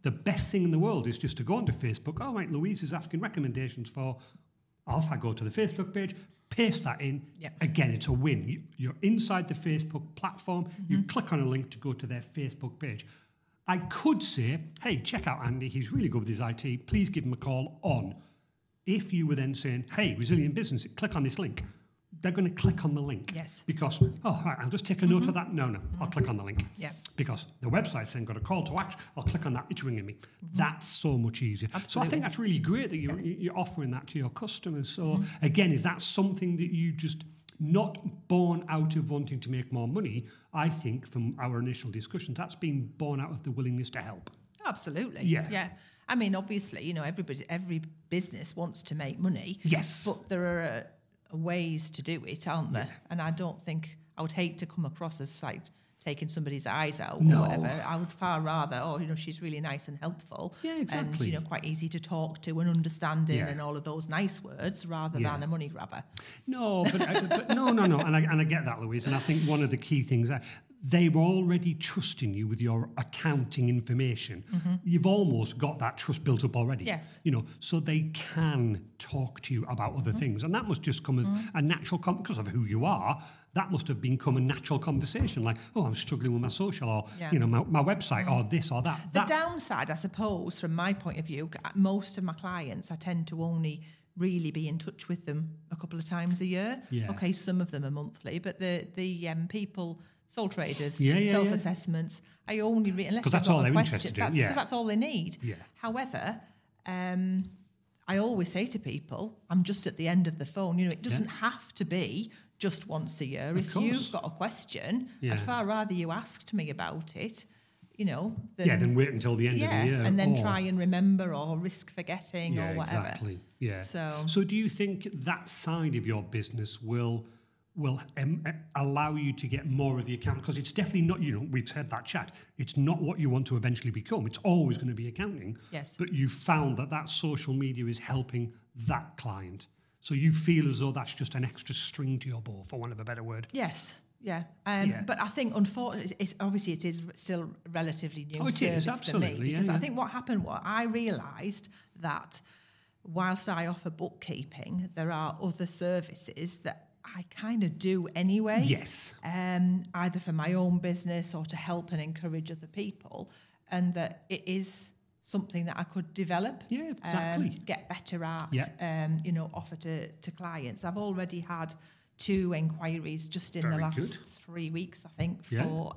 the best thing in the world is just to go onto Facebook. All right, Louise is asking recommendations for Alpha. Go to the Facebook page, paste that in. Yep. Again, it's a win. You're inside the Facebook platform. You click on a link to go to their Facebook page. I could say, hey, check out Andy. He's really good with his IT. Please give him a call on. If you were then saying, hey, resilient business, click on this link, they're going to click on the link. Yes. Because, right, I'll just take a note of that. No, I'll click on the link. Yeah. Because the website's then got a call to action. I'll click on that. It's ringing me. That's so much easier. Absolutely. So I think that's really great that you're offering that to your customers. So again, is that something that you just not born out of wanting to make more money? I think from our initial discussions, that's been born out of the willingness to help. Absolutely. Yeah. I mean, obviously, every business wants to make money. Yes. But there are ways to do it, aren't there? Yeah. And I don't think I would hate to come across as like taking somebody's eyes out or whatever. I would far rather, she's really nice and helpful. Yeah, exactly. And, quite easy to talk to and understanding and all of those nice words rather than a money grabber. No, but no. And I get that, Louise. And I think one of the key things they were already trusting you with your accounting information. You've almost got that trust built up already. Yes. So they can talk to you about other things. And that must just come as a natural, because of who you are, that must have become a natural conversation. Like, I'm struggling with my social or, my website or this or that. The downside, I suppose, from my point of view, most of my clients, I tend to only really be in touch with them a couple of times a year. Yeah. Okay, some of them are monthly, but the people... sole traders, self-assessments. I only unless that's all they're interested in. Because that's all they need. Yeah. However, I always say to people, I'm just at the end of the phone. It doesn't have to be just once a year. If you've got a question, I'd far rather you asked me about it. Than wait until the end of the year, and then try and remember or risk forgetting or whatever. Exactly. Yeah. So do you think that side of your business will allow you to get more of the account? Because it's definitely not, we've said that chat, it's not what you want to eventually become. It's always going to be accounting. Yes. But you found that social media is helping that client. So you feel as though that's just an extra string to your bow, for want of a better word. Yes. Yeah. But I think, unfortunately, it is still relatively new service for me. Because I think what happened was I realised that whilst I offer bookkeeping, there are other services that I kind of do anyway. Yes. Either for my own business or to help and encourage other people, and that it is something that I could develop. Yeah, exactly. Get better at. Offer to clients. I've already had 2 inquiries just in the last 3 weeks, I think, for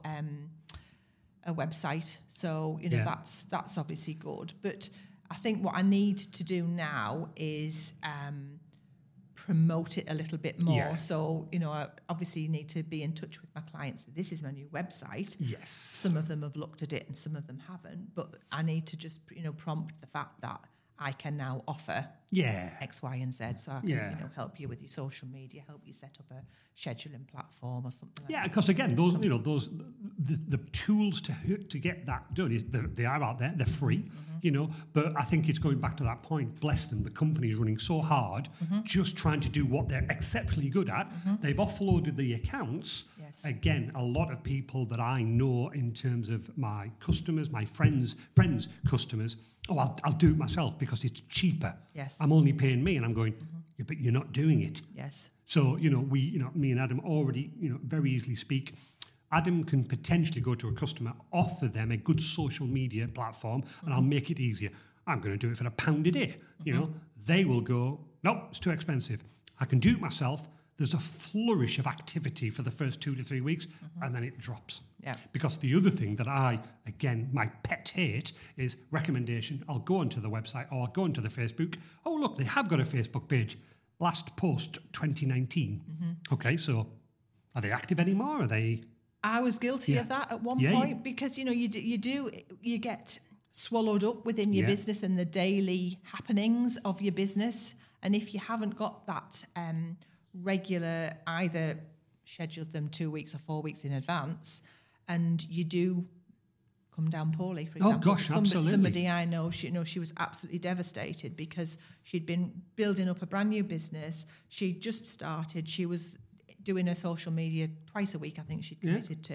a website. So that's obviously good. But I think what I need to do now is promote it a little bit more. Yeah. So, I obviously need to be in touch with my clients. This is my new website. Yes. Some of them have looked at it and some of them haven't. But I need to just, prompt the fact that I can now offer X, Y, and Z. So I can, help you with your social media, help you set up a scheduling platform or something like that. Yeah, because again, those the tools to get that done they are out there. They're free, But I think it's going back to that point. Bless them, the company's running so hard, just trying to do what they're exceptionally good at. They've offloaded the accounts. Yes. Again, a lot of people that I know in terms of my customers, my friends' customers. I'll do it myself because it's cheaper. Yes. I'm only paying me, and I'm going, but you're not doing it. Yes. So, me and Adam already, very easily speak. Adam can potentially go to a customer, offer them a good social media platform, and I'll make it easier. I'm going to do it for £1 a day. They will go, nope, it's too expensive. I can do it myself. There's a flourish of activity for the first 2 to 3 weeks, and then it drops. Yeah. Because the other thing that my pet hate is recommendation. I'll go onto the website or I'll go onto the Facebook. Oh, look, they have got a Facebook page. Last post, 2019. Okay, so are they active anymore? Are they... I was guilty of that at one point because, you get swallowed up within your business and the daily happenings of your business. And if you haven't got that... regular, either scheduled them 2 weeks or 4 weeks in advance, and you do come down poorly. For example, absolutely. Somebody I know, she was absolutely devastated because she'd been building up a brand new business. She'd just started. She was doing her social media twice a week, I think she'd committed to.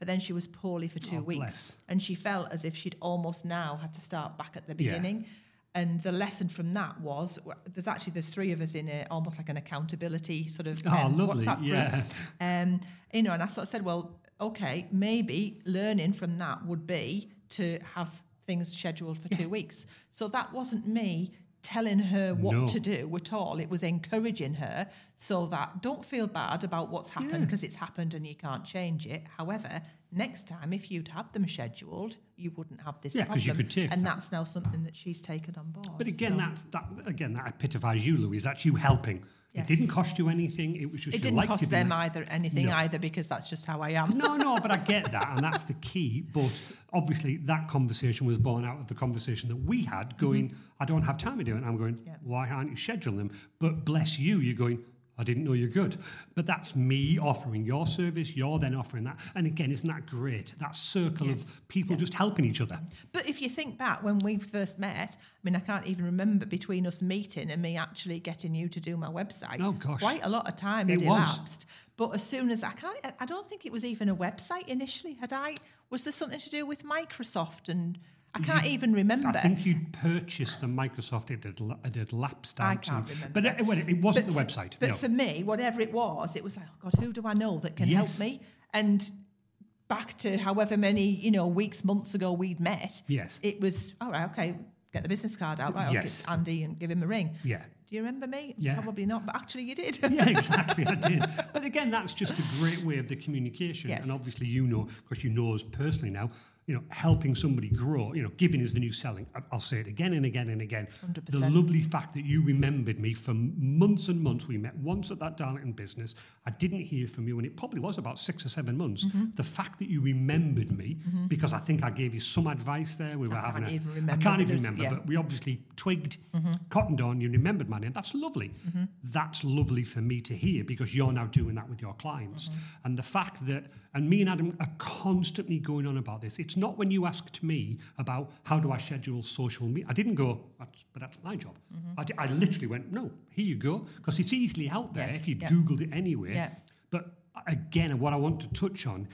but then she was poorly for 2 weeks. Bless. And she felt as if she'd almost now had to start back at the beginning. And the lesson from that was, there's 3 of us in almost like an accountability sort of lovely. WhatsApp group. Yeah. And I sort of said, well, okay, maybe learning from that would be to have things scheduled for 2 weeks. So that wasn't me telling her what to do at all. It was encouraging her so that don't feel bad about what's happened because it's happened and you can't change it. However, next time, if you'd had them scheduled, you wouldn't have this problem. Because you could take and that's now something that she's taken on board. But again, that epitomises you, Louise. That's you helping. Yes. It didn't cost you anything. It was just it didn't cost them either because that's just how I am. No, but I get that, and that's the key. But obviously, that conversation was born out of the conversation that we had. Going, I don't have time to do it. And I'm going, why aren't you scheduling them? But bless you, you're going, I didn't know you're good. But that's me offering your service. You're then offering that. And again, isn't that great? That circle of people just helping each other. But if you think back when we first met, I mean, I can't even remember between us meeting and me actually getting you to do my website. Oh, gosh. Quite a lot of time had elapsed. But as soon as I don't think it was even a website initially. Was there something to do with Microsoft? And I can't even remember. I think you'd purchased the Microsoft. It had lapsed out. I can't remember. But it wasn't the website. But for me, whatever it was like, oh God, who do I know that can help me? And back to however many, weeks, months ago we'd met. Yes. It was, all right, okay, get the business card out. Right, I'll get Andy and give him a ring. Yeah. Do you remember me? Yeah. Probably not, but actually you did. Yeah, exactly, I did. But again, that's just a great way of the communication. Yes. And obviously because you know us personally now, helping somebody grow, giving is the new selling. I'll say it again and again and again. 100%. The lovely fact that you remembered me for months and months. We met once at that Darlington business. I didn't hear from you, and it probably was about 6 or 7 months. Mm-hmm. The fact that you remembered me, because I think I gave you some advice there. I can't even remember, but we obviously twigged, cottoned on, you remembered my name. That's lovely. Mm-hmm. That's lovely for me to hear because you're now doing that with your clients. Mm-hmm. And the fact that, and me and Adam are constantly going on about this. It's not when you asked me about how do I schedule social media. I didn't go, but that's my job. Mm-hmm. I literally went, no, here you go, because it's easily out there if you Googled it anyway. Yeah. But again, what I want to touch on,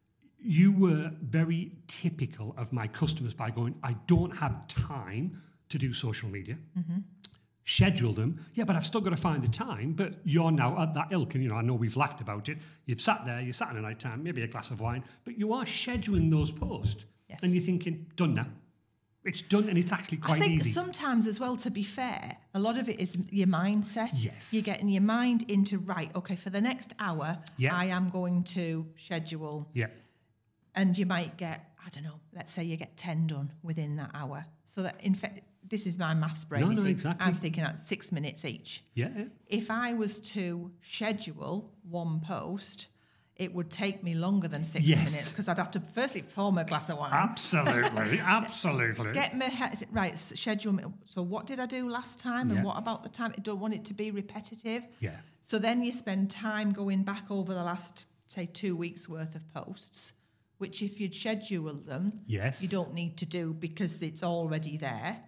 you were very typical of my customers by going, I don't have time to do social media. Mm-hmm. Schedule them. Yeah, but I've still got to find the time. But you're now at that ilk, and I know we've laughed about it. You've sat there, you sat in a night time, maybe a glass of wine, but you are scheduling those posts. Yes. And you're thinking, done now. It's done, and it's actually quite easy. I think sometimes as well, to be fair, a lot of it is your mindset. Yes. You're getting your mind into, right, okay, for the next hour, I am going to schedule. Yeah. And you might get, I don't know, let's say you get 10 done within that hour. So that, in fact, this is my maths brain. No, exactly. I'm thinking at 6 minutes each. Yeah. If I was to schedule one post, it would take me longer than 6 minutes because I'd have to firstly pour me a glass of wine. Absolutely, absolutely. Get my head right, schedule me. So what did I do last time, and what about the time? I don't want it to be repetitive. Yeah. So then you spend time going back over the last, say, 2 weeks worth of posts, which if you'd scheduled them, you don't need to do because it's already there,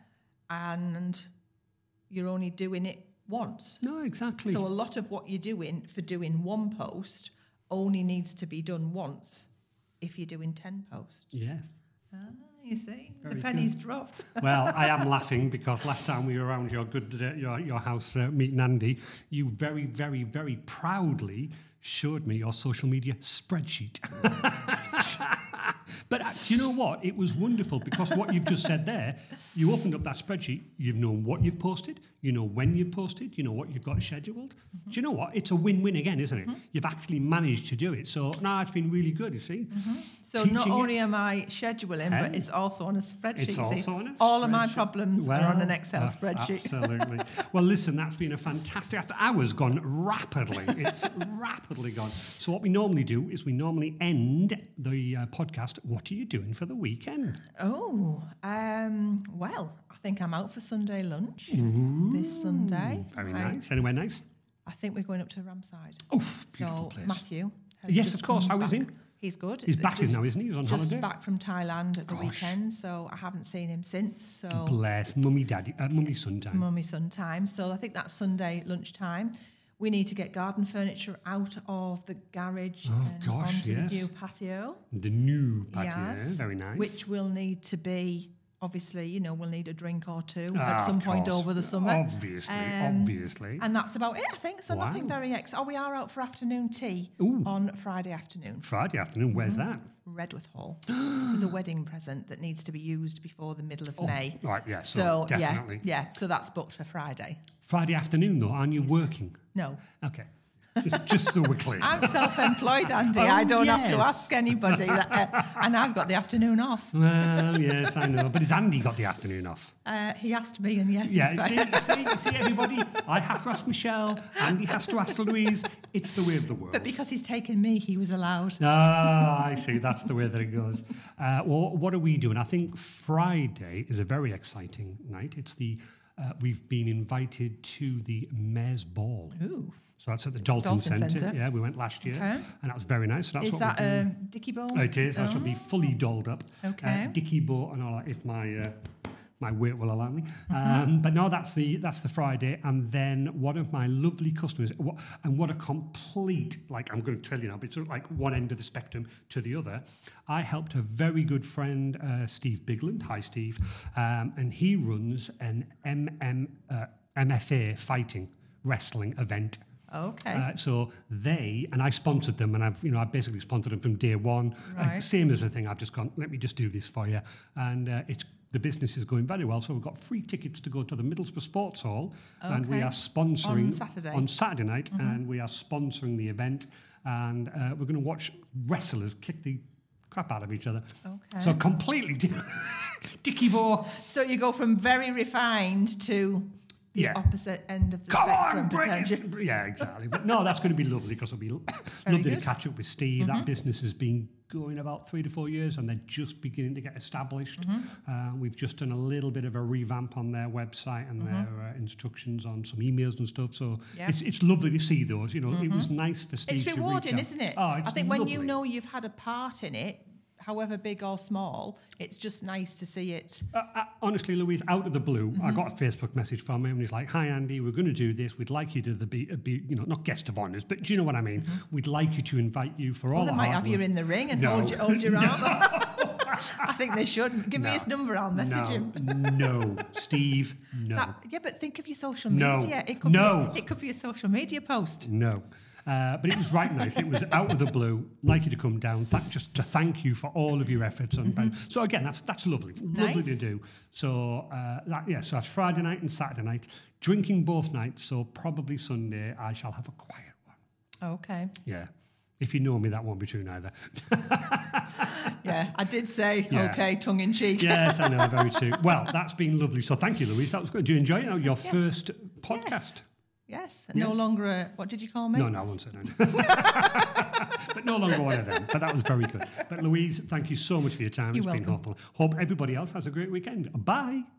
and you're only doing it once. No, exactly. So a lot of what you're doing for doing one post only needs to be done once if you're doing 10 posts. Yes. You see, the penny's dropped. Well, I am laughing because last time we were around your house meeting Andy, you very, very, very proudly showed me your social media spreadsheet. But do you know what? It was wonderful because what you've just said there, you opened up that spreadsheet, you've known what you've posted, you know when you've posted, you know what you've got scheduled. Mm-hmm. Do you know what? It's a win-win again, isn't it? Mm-hmm. You've actually managed to do it. So, no, it's been really good, you see. Mm-hmm. So not only am I scheduling, but it's also on a spreadsheet. It's also on a spreadsheet. All of my problems are on an Excel spreadsheet. Absolutely. Well, listen, that's been a fantastic... After hours gone rapidly. It's rapidly gone. So what we normally do is we normally end the podcast, what are you doing for the weekend? Oh, well, I think I'm out for Sunday lunch this Sunday. Very nice. Anywhere nice? I think we're going up to Ramside. Oh, beautiful place. Matthew has yes, of course. How is he? He's good. He's back now, isn't he? He was on holiday. Just back from Thailand at the weekend, so I haven't seen him since. So bless. Mummy, daddy, mummy, son time. Mummy, son time. So I think that's Sunday lunchtime. We need to get garden furniture out of the garage and onto the new patio. The new patio, yes, very nice. Which will need to be, obviously, we'll need a drink or two at some point over the summer. Obviously. And that's about it, I think. So nothing very exciting. We are out for afternoon tea on Friday afternoon. Friday afternoon, where's that? Redworth Hall. It was a wedding present that needs to be used before the middle of May. Right, yeah, so definitely. Yeah, so that's booked for Friday. Friday afternoon, though, aren't you working? No. Okay. Just so we're clear. I'm self-employed, Andy. I don't have to ask anybody. And I've got the afternoon off. Well, yes, I know. But has Andy got the afternoon off? He asked me, and yes, see, everybody? I have to ask Michelle. Andy has to ask Louise. It's the way of the world. But because he's taken me, he was allowed. I see. That's the way that it goes. Well, what are we doing? I think Friday is a very exciting night. It's we've been invited to the Mayor's Ball. Ooh. So that's at the Dolphin Centre. Yeah, we went last year, and that was very nice. So that's is that a Dicky Bow? Oh, it is. That should be fully dolled up. Okay. Dicky Bow and all that, if my weight will allow me. But no, that's the Friday. And then one of my lovely customers, and what a complete, I'm going to tell you now, but it's sort of like one end of the spectrum to the other. I helped a very good friend, Steve Bigland. Hi, Steve. And he runs an MFA fighting wrestling event. Okay. So and I sponsored them, and I basically sponsored them from day one. Right. Same as the thing. I've just gone, let me just do this for you, and the business is going very well. So we've got free tickets to go to the Middlesbrough Sports Hall, and we are sponsoring on Saturday night, and we are sponsoring the event, and we're going to watch wrestlers kick the crap out of each other. Okay. So completely different. Dicky Bow. So you go from very refined to the opposite end of the spectrum, potentially. Yeah, exactly. But no, that's going to be lovely because it'll be lovely to catch up with Steve. That business has been going about 3 to 4 years, and they're just beginning to get established. We've just done a little bit of a revamp on their website and their instructions on some emails and stuff. So it's lovely to see those. It was nice for Steve. It's rewarding, isn't it? Oh, it's I think lovely. when you know you've had a part in it, however big or small, it's just nice to see it. Honestly, Louise, out of the blue, I got a Facebook message from him, and he's like, "Hi, Andy, we're going to do this. We'd like you to be not guest of honours, but do you know what I mean? We'd like you to invite you for all the hard work." They might have you in the ring and hold your arm. I think they should. Give me his number, I'll message him. No, Steve, no. But think of your social media. It could be a social media post. No. But it was right nice. It was out of the blue. Like you to come down, just to thank you for all of your efforts. So again, that's lovely. Nice. Lovely to do. So so that's Friday night and Saturday night. Drinking both nights. So probably Sunday I shall have a quiet one. Okay. Yeah. If you know me, that won't be true neither. Yeah, I did say, okay, tongue in cheek. Yes, I know, very true. Well, that's been lovely. So thank you, Louise. That was good. Did you enjoy your first podcast? Yes. No longer what did you call me? No, I won't say that. But no longer one of them. But that was very good. But Louise, thank you so much for your time. It's been helpful. Hope everybody else has a great weekend. Bye.